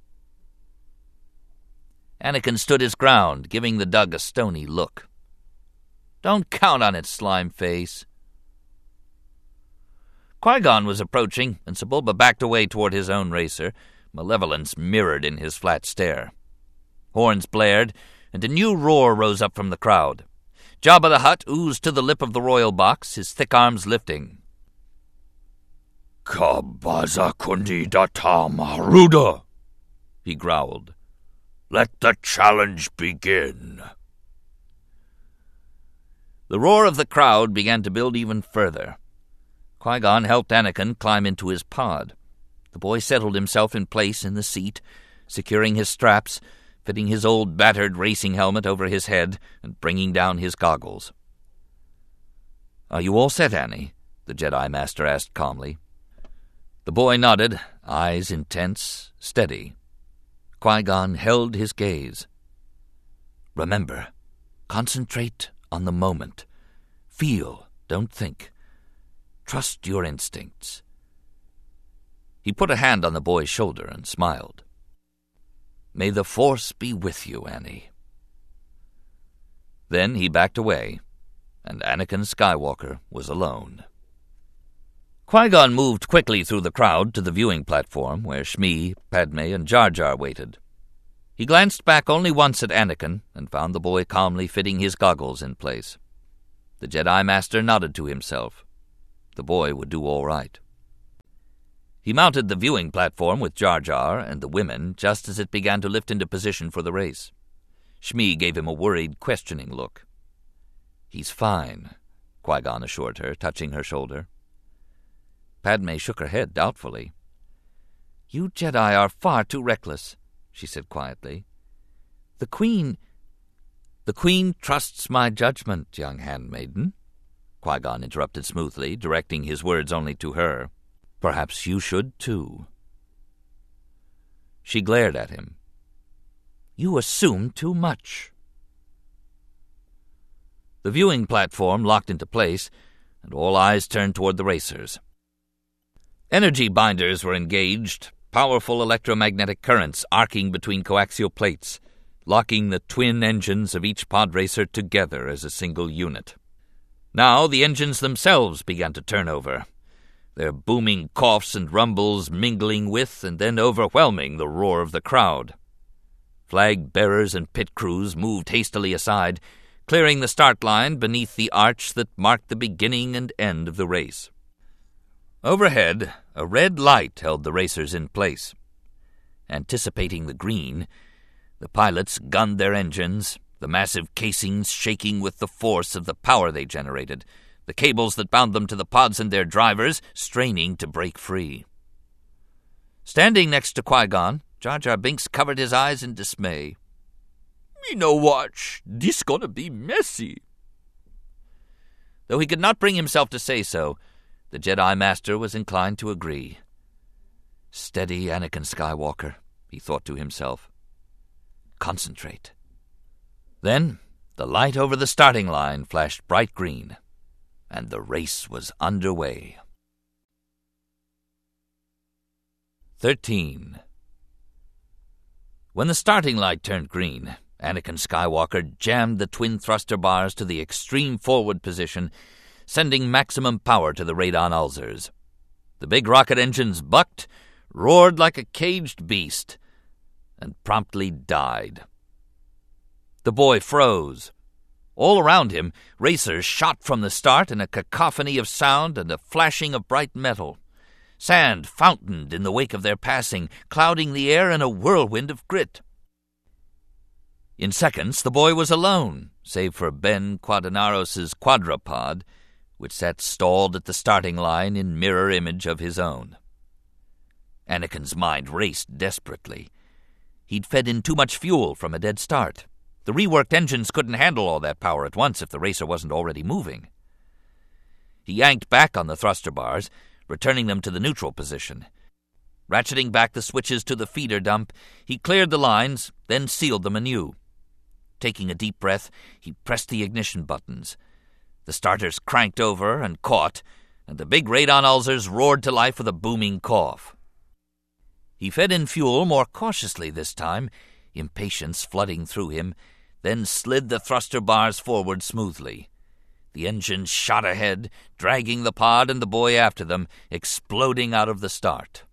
Anakin stood his ground, giving the Dug a stony look. "Don't count on it, slime face." Qui-Gon was approaching, and Sebulba backed away toward his own racer, malevolence mirrored in his flat stare. Horns blared, and a new roar rose up from the crowd. Jabba the Hutt oozed to the lip of the royal box, his thick arms lifting. "Kabaza kundi datam haruda," he growled. "Let the challenge begin." The roar of the crowd began to build even further. Qui-Gon helped Anakin climb into his pod. The boy settled himself in place in the seat, securing his straps, fitting his old battered racing helmet over his head, and bringing down his goggles. "Are you all set, Annie?" the Jedi Master asked calmly. The boy nodded, eyes intense, steady. Qui-Gon held his gaze. "Remember, concentrate on the moment. Feel, don't think. Trust your instincts." He put a hand on the boy's shoulder and smiled. "May the Force be with you, Annie." Then he backed away, and Anakin Skywalker was alone. Qui-Gon moved quickly through the crowd to the viewing platform where Shmi, Padme, and Jar Jar waited. He glanced back only once at Anakin and found the boy calmly fitting his goggles in place. The Jedi Master nodded to himself. The boy would do all right. He mounted the viewing platform with Jar Jar and the women just as it began to lift into position for the race. Shmi gave him a worried, questioning look. "He's fine," Qui-Gon assured her, touching her shoulder. Padme shook her head doubtfully. "You Jedi are far too reckless," she said quietly. "The Queen—" "The Queen trusts my judgment, young handmaiden," Qui-Gon interrupted smoothly, directing his words only to her. "Perhaps you should, too." She glared at him. "You assume too much." The viewing platform locked into place, and all eyes turned toward the racers. Energy binders were engaged, powerful electromagnetic currents arcing between coaxial plates, locking the twin engines of each pod racer together as a single unit. Now the engines themselves began to turn over, their booming coughs and rumbles mingling with and then overwhelming the roar of the crowd. Flag-bearers and pit crews moved hastily aside, clearing the start line beneath the arch that marked the beginning and end of the race. Overhead, a red light held the racers in place. Anticipating the green, the pilots gunned their engines, the massive casings shaking with the force of the power they generated, the cables that bound them to the pods and their drivers straining to break free. Standing next to Qui-Gon, Jar Jar Binks covered his eyes in dismay. "Me no watch. This gonna be messy." Though he could not bring himself to say so, the Jedi Master was inclined to agree. "Steady, Anakin Skywalker," he thought to himself. "Concentrate." Then the light over the starting line flashed bright green, and the race was underway. Thirteen. When the starting light turned green, Anakin Skywalker jammed the twin thruster bars to the extreme forward position, sending maximum power to the radon ulcers. The big rocket engines bucked, roared like a caged beast, and promptly died. The boy froze. All around him, racers shot from the start in a cacophony of sound and a flashing of bright metal. Sand fountained in the wake of their passing, clouding the air in a whirlwind of grit. In seconds, the boy was alone, save for Ben Quadenaros's quadrupod, which sat stalled at the starting line in mirror image of his own. Anakin's mind raced desperately. He'd fed in too much fuel from a dead start. The reworked engines couldn't handle all that power at once if the racer wasn't already moving. He yanked back on the thruster bars, returning them to the neutral position. Ratcheting back the switches to the feeder dump, he cleared the lines, then sealed them anew. Taking a deep breath, he pressed the ignition buttons. The starters cranked over and caught, and the big radon ulcers roared to life with a booming cough. He fed in fuel more cautiously this time, impatience flooding through him, then slid the thruster bars forward smoothly. The engines shot ahead, dragging the pod and the boy after them, exploding out of the start.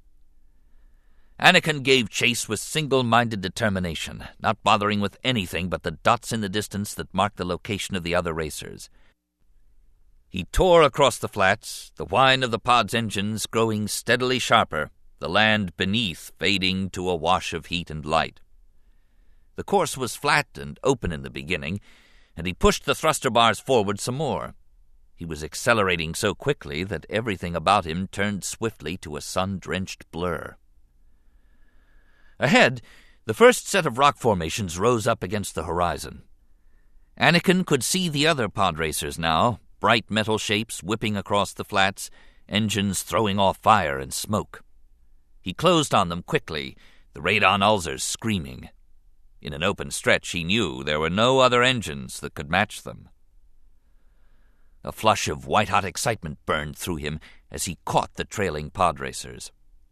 Anakin gave chase with single-minded determination, not bothering with anything but the dots in the distance that marked the location of the other racers. He tore across the flats, the whine of the pod's engines growing steadily sharper, the land beneath fading to a wash of heat and light. The course was flat and open in the beginning, and he pushed the thruster bars forward some more. He was accelerating so quickly that everything about him turned swiftly to a sun-drenched blur. Ahead, the first set of rock formations rose up against the horizon. Anakin could see the other pod racers now, bright metal shapes whipping across the flats, engines throwing off fire and smoke. He closed on them quickly, the radon ulcers screaming. In an open stretch, he knew there were no other engines that could match them. A flush of white-hot excitement burned through him as he caught the trailing pod racers.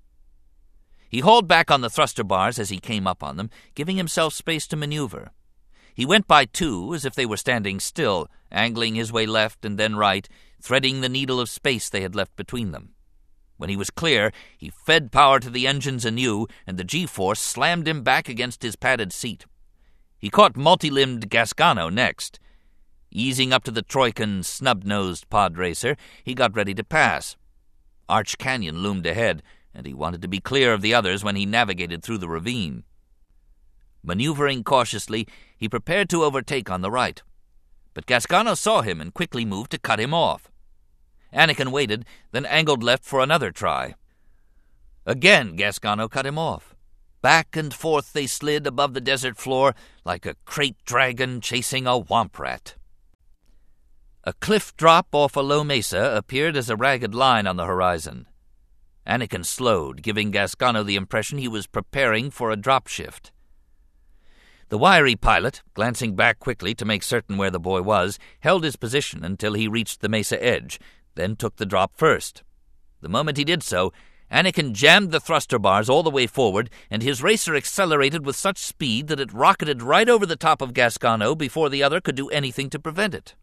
He hauled back on the thruster bars as he came up on them, giving himself space to maneuver. He went by two as if they were standing still, angling his way left and then right, threading the needle of space they had left between them. When he was clear, he fed power to the engines anew, and the G-force slammed him back against his padded seat. He caught multi-limbed Gasgano next. Easing up to the Troikan snub-nosed pod racer, he got ready to pass. Arch Canyon loomed ahead, and he wanted to be clear of the others when he navigated through the ravine. Maneuvering cautiously, he prepared to overtake on the right, but Gascano saw him and quickly moved to cut him off. Anakin waited, then angled left for another try. Again Gascano cut him off. Back and forth they slid above the desert floor like a crate dragon chasing a womp rat. A cliff drop off a low mesa appeared as a ragged line on the horizon. Anakin slowed, giving Gascano the impression he was preparing for a drop shift. The wiry pilot, glancing back quickly to make certain where the boy was, held his position until he reached the mesa edge, then took the drop first. The moment he did so, Anakin jammed the thruster bars all the way forward, and his racer accelerated with such speed that it rocketed right over the top of Gascano before the other could do anything to prevent it.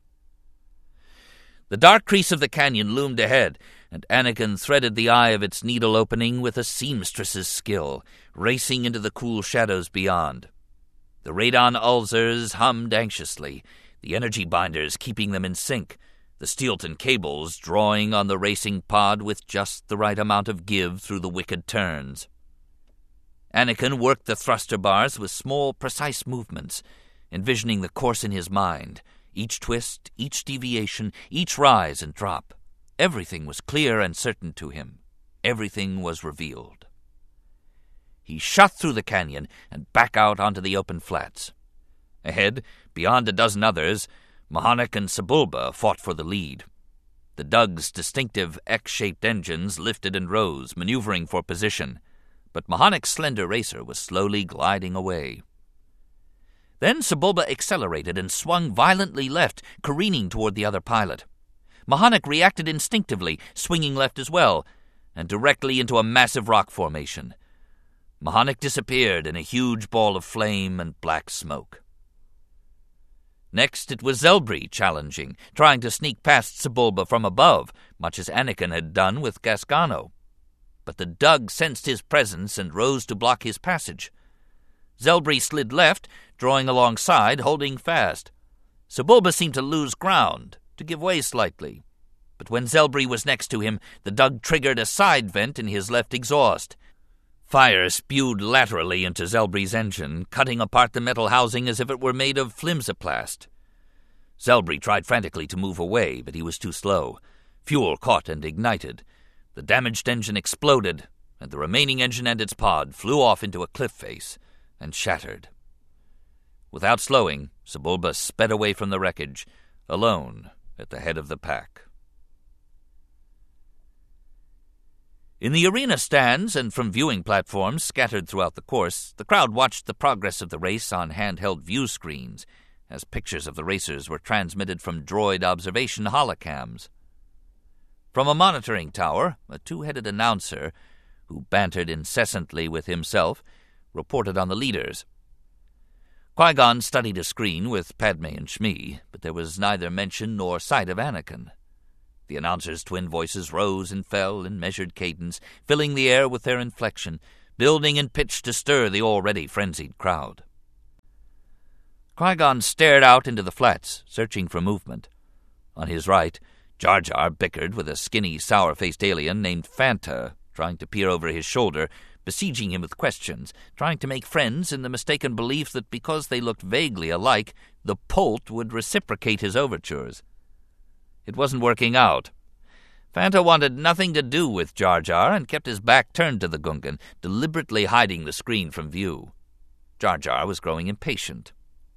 The dark crease of the canyon loomed ahead, and Anakin threaded the eye of its needle opening with a seamstress's skill, racing into the cool shadows beyond. The radon ulzers hummed anxiously, the energy binders keeping them in sync, the Steelton cables drawing on the racing pod with just the right amount of give through the wicked turns. Anakin worked the thruster bars with small, precise movements, envisioning the course in his mind, each twist, each deviation, each rise and drop. Everything was clear and certain to him. Everything was revealed. He shot through the canyon and back out onto the open flats. Ahead, beyond a dozen others, Mahonek and Sebulba fought for the lead. The Dug's distinctive X-shaped engines lifted and rose, maneuvering for position, but Mahonek's slender racer was slowly gliding away. Then Sebulba accelerated and swung violently left, careening toward the other pilot. Mahonek reacted instinctively, swinging left as well, and directly into a massive rock formation. Mahonek disappeared in a huge ball of flame and black smoke. Next it was Zelbrey challenging, trying to sneak past Sebulba from above, much as Anakin had done with Gascano. But the Dug sensed his presence and rose to block his passage. Zelbrey slid left, drawing alongside, holding fast. Sebulba seemed to lose ground, to give way slightly. But when Zelbrey was next to him, the Dug triggered a side vent in his left exhaust. Fire spewed laterally into Zelbrey's engine, cutting apart the metal housing as if it were made of flimsoplast. Zelbrey tried frantically to move away, but he was too slow. Fuel caught and ignited. The damaged engine exploded, and the remaining engine and its pod flew off into a cliff face and shattered. Without slowing, Sebulba sped away from the wreckage, alone at the head of the pack. In the arena stands and from viewing platforms scattered throughout the course, the crowd watched the progress of the race on handheld view screens, as pictures of the racers were transmitted from droid observation holocams. From a monitoring tower, a two-headed announcer, who bantered incessantly with himself, reported on the leaders. Qui-Gon studied a screen with Padme and Shmi, but there was neither mention nor sight of Anakin. The announcer's twin voices rose and fell in measured cadence, filling the air with their inflection, building in pitch to stir the already frenzied crowd. Qui-Gon stared out into the flats, searching for movement. On his right, Jar Jar bickered with a skinny, sour-faced alien named Fanta, trying to peer over his shoulder, besieging him with questions, trying to make friends in the mistaken belief that because they looked vaguely alike, the Polt would reciprocate his overtures. It wasn't working out. Fanta wanted nothing to do with Jar Jar and kept his back turned to the Gungan, deliberately hiding the screen from view. Jar Jar was growing impatient.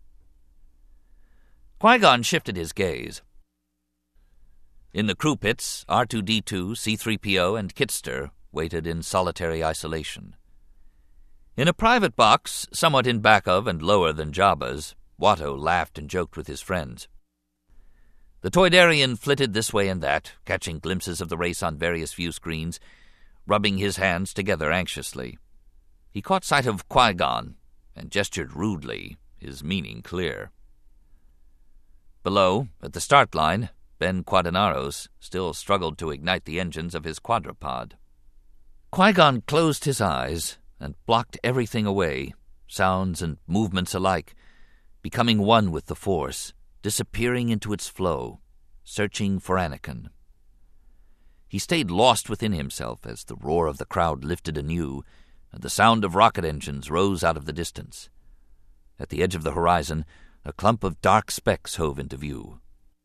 Qui-Gon shifted his gaze. In the crew pits, R two D two, C three P O, and Kitster waited in solitary isolation. In a private box, somewhat in back of and lower than Jabba's, Watto laughed and joked with his friends. The Toydarian flitted this way and that, catching glimpses of the race on various view screens, rubbing his hands together anxiously. He caught sight of Qui-Gon and gestured rudely, his meaning clear. Below, at the start line, Ben Quadenaros still struggled to ignite the engines of his quadrupod. Qui-Gon closed his eyes and blocked everything away, sounds and movements alike, becoming one with the Force, disappearing into its flow, searching for Anakin. He stayed lost within himself as the roar of the crowd lifted anew, and the sound of rocket engines rose out of the distance. At the edge of the horizon, a clump of dark specks hove into view.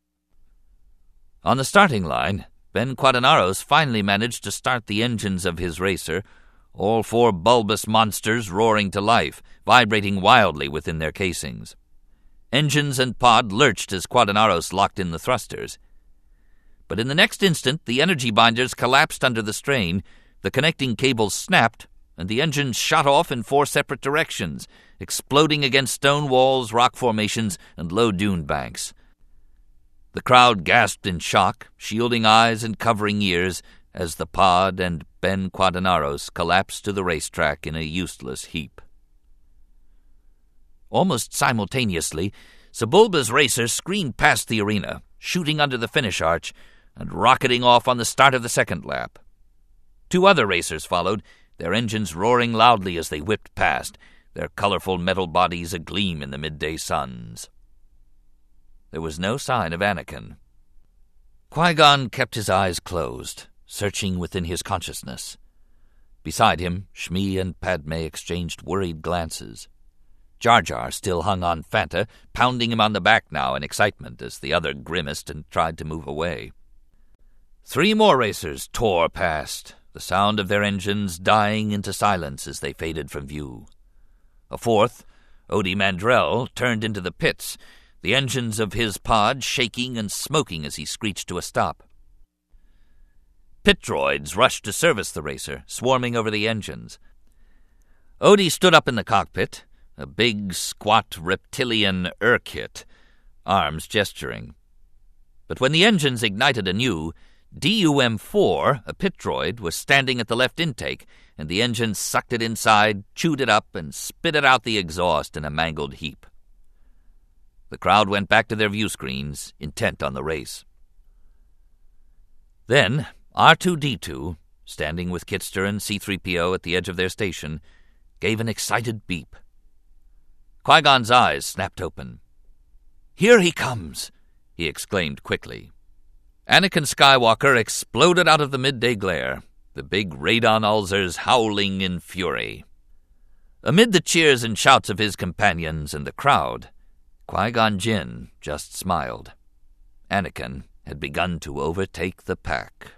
On the starting line, Ben Quaternaros finally managed to start the engines of his racer, all four bulbous monsters roaring to life, vibrating wildly within their casings. Engines and pod lurched as Quaternaros locked in the thrusters. But in the next instant, the energy binders collapsed under the strain, the connecting cables snapped, and the engines shot off in four separate directions, exploding against stone walls, rock formations, and low dune banks. The crowd gasped in shock, shielding eyes and covering ears, as the pod and Ben Quaternaros collapsed to the racetrack in a useless heap. Almost simultaneously, Sebulba's racer screamed past the arena, shooting under the finish arch, and rocketing off on the start of the second lap. Two other racers followed, their engines roaring loudly as they whipped past, their colorful metal bodies agleam in the midday suns. There was no sign of Anakin. Qui-Gon kept his eyes closed, searching within his consciousness. Beside him, Shmi and Padme exchanged worried glances. Jar Jar still hung on Fanta, pounding him on the back now in excitement as the other grimaced and tried to move away. Three more racers tore past, the sound of their engines dying into silence as they faded from view. A fourth, Odi Mandrell, turned into the pits, the engines of his pod shaking and smoking as he screeched to a stop. Pit droids rushed to service the racer, swarming over the engines. Odi stood up in the cockpit, a big, squat reptilian Urkit, arms gesturing. But when the engines ignited anew, D U M four, a pit droid, was standing at the left intake, and the engine sucked it inside, chewed it up, and spitted out the exhaust in a mangled heap. The crowd went back to their view screens, intent on the race. Then R two D two, standing with Kitster and C three P O at the edge of their station, gave an excited beep. Qui-Gon's eyes snapped open. "Here he comes!" he exclaimed quickly. Anakin Skywalker exploded out of the midday glare, the big radon ulcers howling in fury. Amid the cheers and shouts of his companions and the crowd, Qui-Gon Jinn just smiled. Anakin had begun to overtake the pack.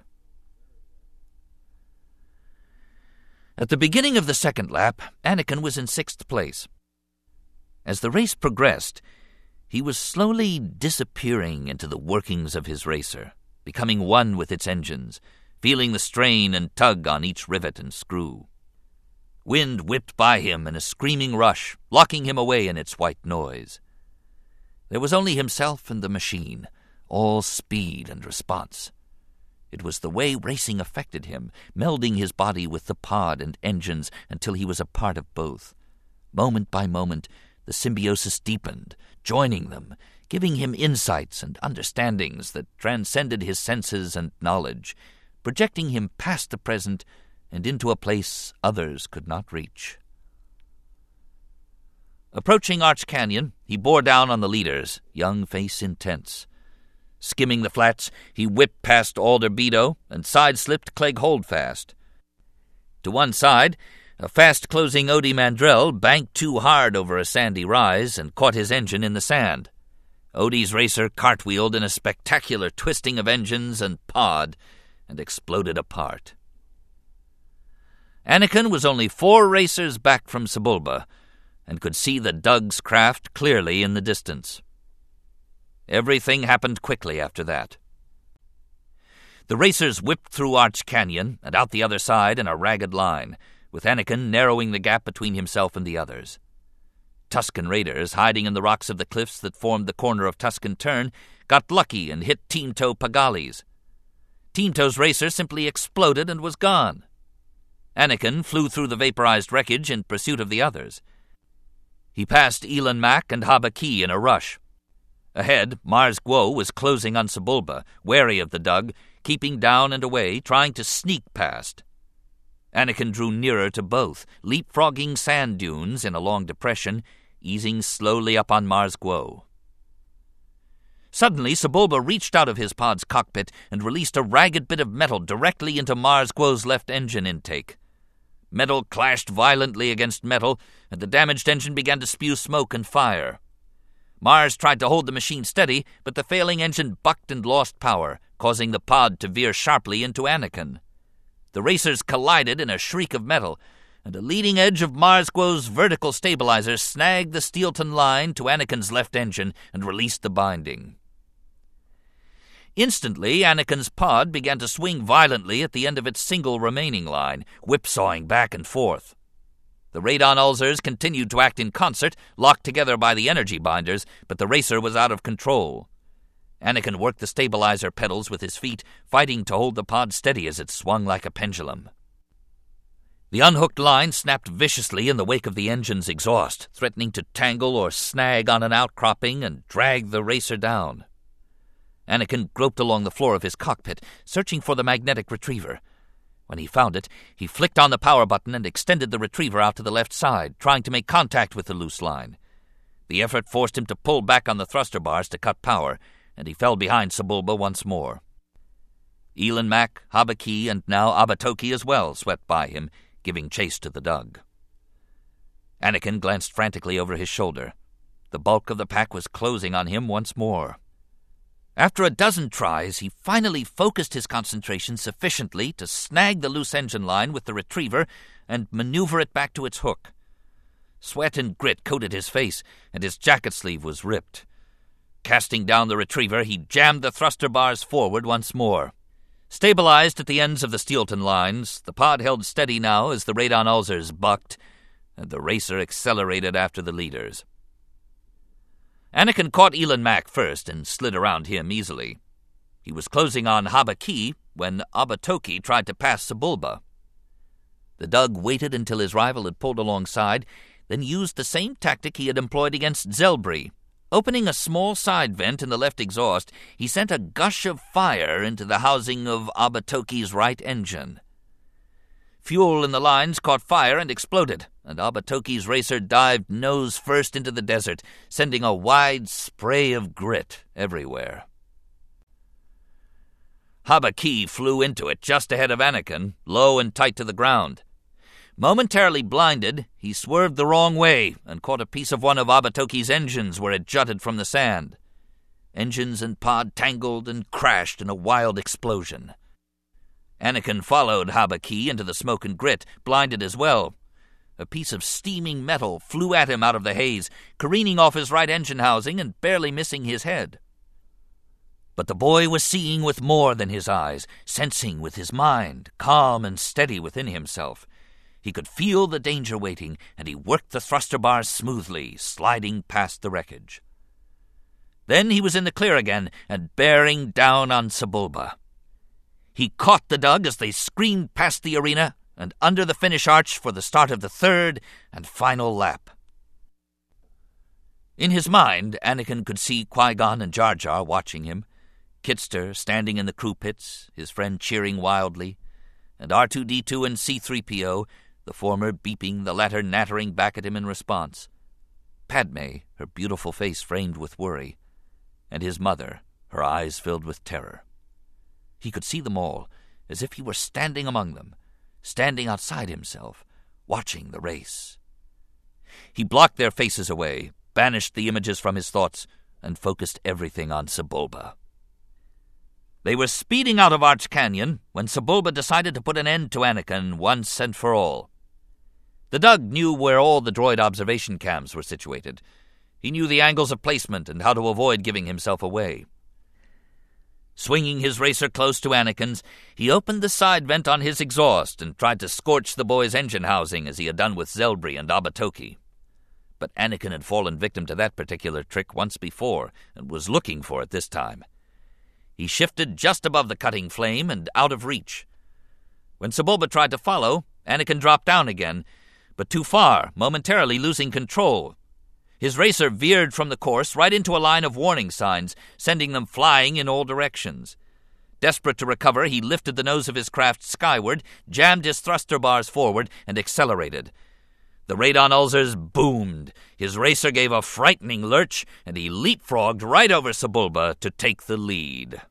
At the beginning of the second lap, Anakin was in sixth place. As the race progressed, he was slowly disappearing into the workings of his racer, becoming one with its engines, feeling the strain and tug on each rivet and screw. Wind whipped by him in a screaming rush, locking him away in its white noise. There was only himself and the machine, all speed and response. It was the way racing affected him, melding his body with the pod and engines until he was a part of both. Moment by moment, the symbiosis deepened, joining them, giving him insights and understandings that transcended his senses and knowledge, projecting him past the present and into a place others could not reach. Approaching Arch Canyon, he bore down on the leaders, young face intense. Skimming the flats, he whipped past Alderbedo and side-slipped Clegg Holdfast. To one side, a fast-closing Odi Mandrell banked too hard over a sandy rise and caught his engine in the sand. Odi's racer cartwheeled in a spectacular twisting of engines and pod and exploded apart. Anakin was only four racers back from Sebulba and could see the Dug's craft clearly in the distance. Everything happened quickly after that. The racers whipped through Arch Canyon and out the other side in a ragged line, with Anakin narrowing the gap between himself and the others. Tusken Raiders, hiding in the rocks of the cliffs that formed the corner of Tusken Turn, got lucky and hit Teemto Pagalis. Teemto's racer simply exploded and was gone. Anakin flew through the vaporized wreckage in pursuit of the others. He passed Elan Mak and Haba Ki in a rush. Ahead, Mars Guo was closing on Sebulba, wary of the Dug, keeping down and away, trying to sneak past. Anakin drew nearer to both, leapfrogging sand dunes in a long depression, easing slowly up on Mars Guo. Suddenly, Sebulba reached out of his pod's cockpit and released a ragged bit of metal directly into Mars Quo's left engine intake. Metal clashed violently against metal, and the damaged engine began to spew smoke and fire. Mars tried to hold the machine steady, but the failing engine bucked and lost power, causing the pod to veer sharply into Anakin. The racers collided in a shriek of metal, and a leading edge of Mars Quo's vertical stabilizer snagged the Steelton line to Anakin's left engine and released the binding. Instantly, Anakin's pod began to swing violently at the end of its single remaining line, whipsawing back and forth. The radon ulcers continued to act in concert, locked together by the energy binders, but the racer was out of control. Anakin worked the stabilizer pedals with his feet, fighting to hold the pod steady as it swung like a pendulum. The unhooked line snapped viciously in the wake of the engine's exhaust, threatening to tangle or snag on an outcropping and drag the racer down. Anakin groped along the floor of his cockpit, searching for the magnetic retriever. When he found it, he flicked on the power button and extended the retriever out to the left side, trying to make contact with the loose line. The effort forced him to pull back on the thruster bars to cut power, and he fell behind Sebulba once more. Elon Mack, Habaki, and now Abatoki as well swept by him, giving chase to the Dug. Anakin glanced frantically over his shoulder. The bulk of the pack was closing on him once more. After a dozen tries, he finally focused his concentration sufficiently to snag the loose engine line with the retriever and maneuver it back to its hook. Sweat and grit coated his face, and his jacket sleeve was ripped. Casting down the retriever, he jammed the thruster bars forward once more. Stabilized at the ends of the Steelton lines, the pod held steady now as the radon ulcers bucked, and the racer accelerated after the leaders. Anakin caught Elon Mack first and slid around him easily. He was closing on Habaki when Abatoki tried to pass Sebulba. The Dug waited until his rival had pulled alongside, then used the same tactic he had employed against Zelbri. Opening a small side vent in the left exhaust, he sent a gush of fire into the housing of Abatoki's right engine. Fuel in the lines caught fire and exploded, and Abatoki's racer dived nose first into the desert, sending a wide spray of grit everywhere. Habaki flew into it just ahead of Anakin, low and tight to the ground. Momentarily blinded, he swerved the wrong way and caught a piece of one of Abatoki's engines where it jutted from the sand. Engines and pod tangled and crashed in a wild explosion. Anakin followed Habaki into the smoke and grit, blinded as well. A piece of steaming metal flew at him out of the haze, careening off his right engine housing and barely missing his head. But the boy was seeing with more than his eyes, sensing with his mind, calm and steady within himself. He could feel the danger waiting, and he worked the thruster bars smoothly, sliding past the wreckage. Then he was in the clear again and bearing down on Sebulba. He caught the Dug as they screamed past the arena and under the finish arch for the start of the third and final lap. In his mind, Anakin could see Qui-Gon and Jar Jar watching him, Kitster standing in the crew pits, his friend cheering wildly, and R two D two and C three P O, the former beeping, the latter nattering back at him in response. Padme, her beautiful face framed with worry, and his mother, her eyes filled with terror. He could see them all, as if he were standing among them, standing outside himself, watching the race. He blocked their faces away, banished the images from his thoughts, and focused everything on Sebulba. They were speeding out of Arch Canyon when Sebulba decided to put an end to Anakin once and for all. The Dug knew where all the droid observation cams were situated. He knew the angles of placement and how to avoid giving himself away. Swinging his racer close to Anakin's, he opened the side vent on his exhaust and tried to scorch the boy's engine housing as he had done with Zelbri and Abatoki. But Anakin had fallen victim to that particular trick once before and was looking for it this time. He shifted just above the cutting flame and out of reach. When Sebulba tried to follow, Anakin dropped down again, but too far, momentarily losing control. His racer veered from the course right into a line of warning signs, sending them flying in all directions. Desperate to recover, he lifted the nose of his craft skyward, jammed his thruster bars forward, and accelerated. The radon ulcers boomed. His racer gave a frightening lurch, and he leapfrogged right over Sebulba to take the lead.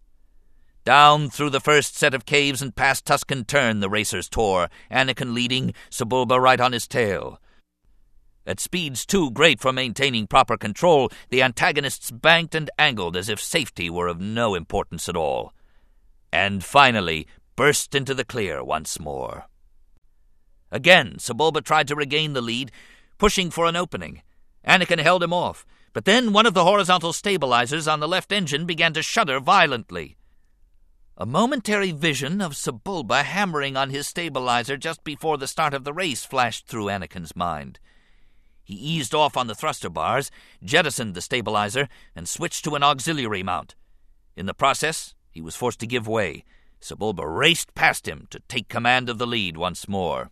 Down through the first set of caves and past Tuscan Turn the racers tore, Anakin leading, Sebulba right on his tail. At speeds too great for maintaining proper control, the antagonists banked and angled as if safety were of no importance at all. And finally burst into the clear once more. Again, Sebulba tried to regain the lead, pushing for an opening. Anakin held him off, but then one of the horizontal stabilizers on the left engine began to shudder violently. A momentary vision of Sebulba hammering on his stabilizer just before the start of the race flashed through Anakin's mind. He eased off on the thruster bars, jettisoned the stabilizer, and switched to an auxiliary mount. In the process, he was forced to give way. Sebulba raced past him to take command of the lead once more.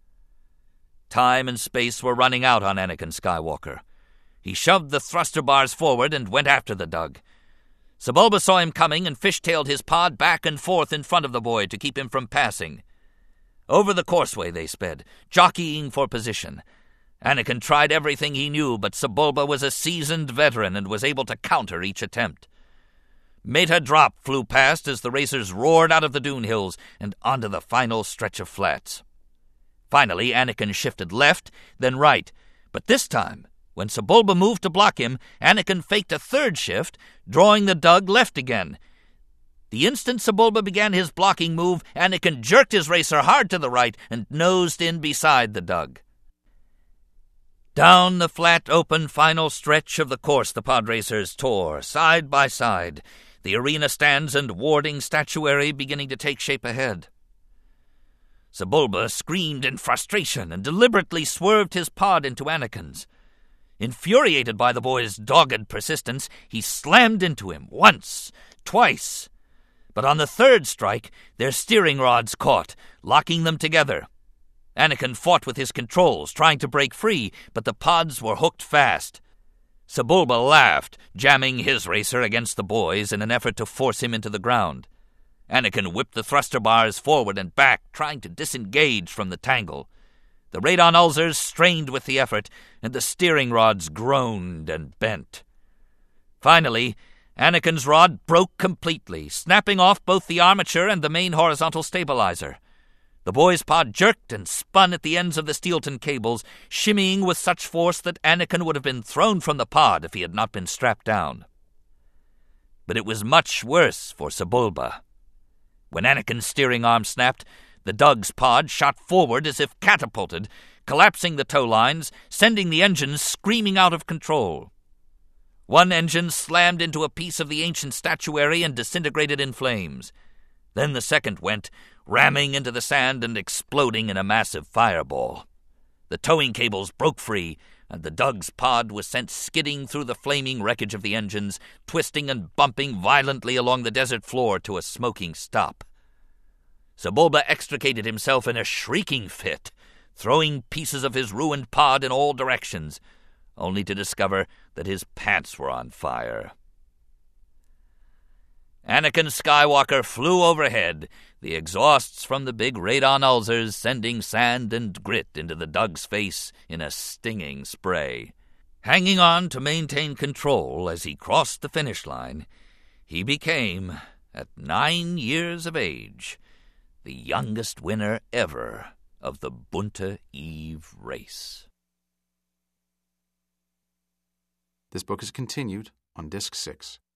Time and space were running out on Anakin Skywalker. He shoved the thruster bars forward and went after the Dug. Sebulba saw him coming and fishtailed his pod back and forth in front of the boy to keep him from passing. Over the courseway they sped, jockeying for position. Anakin tried everything he knew, but Sebulba was a seasoned veteran and was able to counter each attempt. Meta Drop flew past as the racers roared out of the dune hills and onto the final stretch of flats. Finally, Anakin shifted left, then right, but this time, when Sebulba moved to block him, Anakin faked a third shift, drawing the Dug left again. The instant Sebulba began his blocking move, Anakin jerked his racer hard to the right and nosed in beside the Dug. Down the flat, open final stretch of the course the pod racers tore, side by side, the arena stands and warding statuary beginning to take shape ahead. Sebulba screamed in frustration and deliberately swerved his pod into Anakin's. Infuriated by the boy's dogged persistence, he slammed into him once, twice. But on the third strike, their steering rods caught, locking them together. Anakin fought with his controls, trying to break free, but the pods were hooked fast. Sebulba laughed, jamming his racer against the boy's in an effort to force him into the ground. Anakin whipped the thruster bars forward and back, trying to disengage from the tangle. The radon ulcers strained with the effort, and the steering rods groaned and bent. Finally, Anakin's rod broke completely, snapping off both the armature and the main horizontal stabilizer. The boy's pod jerked and spun at the ends of the Steelton cables, shimmying with such force that Anakin would have been thrown from the pod if he had not been strapped down. But it was much worse for Sebulba. When Anakin's steering arm snapped, the Dug's pod shot forward as if catapulted, collapsing the tow lines, sending the engines screaming out of control. One engine slammed into a piece of the ancient statuary and disintegrated in flames. Then the second went, ramming into the sand and exploding in a massive fireball. The towing cables broke free, and the Dug's pod was sent skidding through the flaming wreckage of the engines, twisting and bumping violently along the desert floor to a smoking stop. Sebulba extricated himself in a shrieking fit, throwing pieces of his ruined pod in all directions, only to discover that his pants were on fire. Anakin Skywalker flew overhead, the exhausts from the big radon ulcers sending sand and grit into the Dug's face in a stinging spray. Hanging on to maintain control as he crossed the finish line, he became, at nine years of age, the youngest winner ever of the Bunta Eve race. This book is continued on Disc six.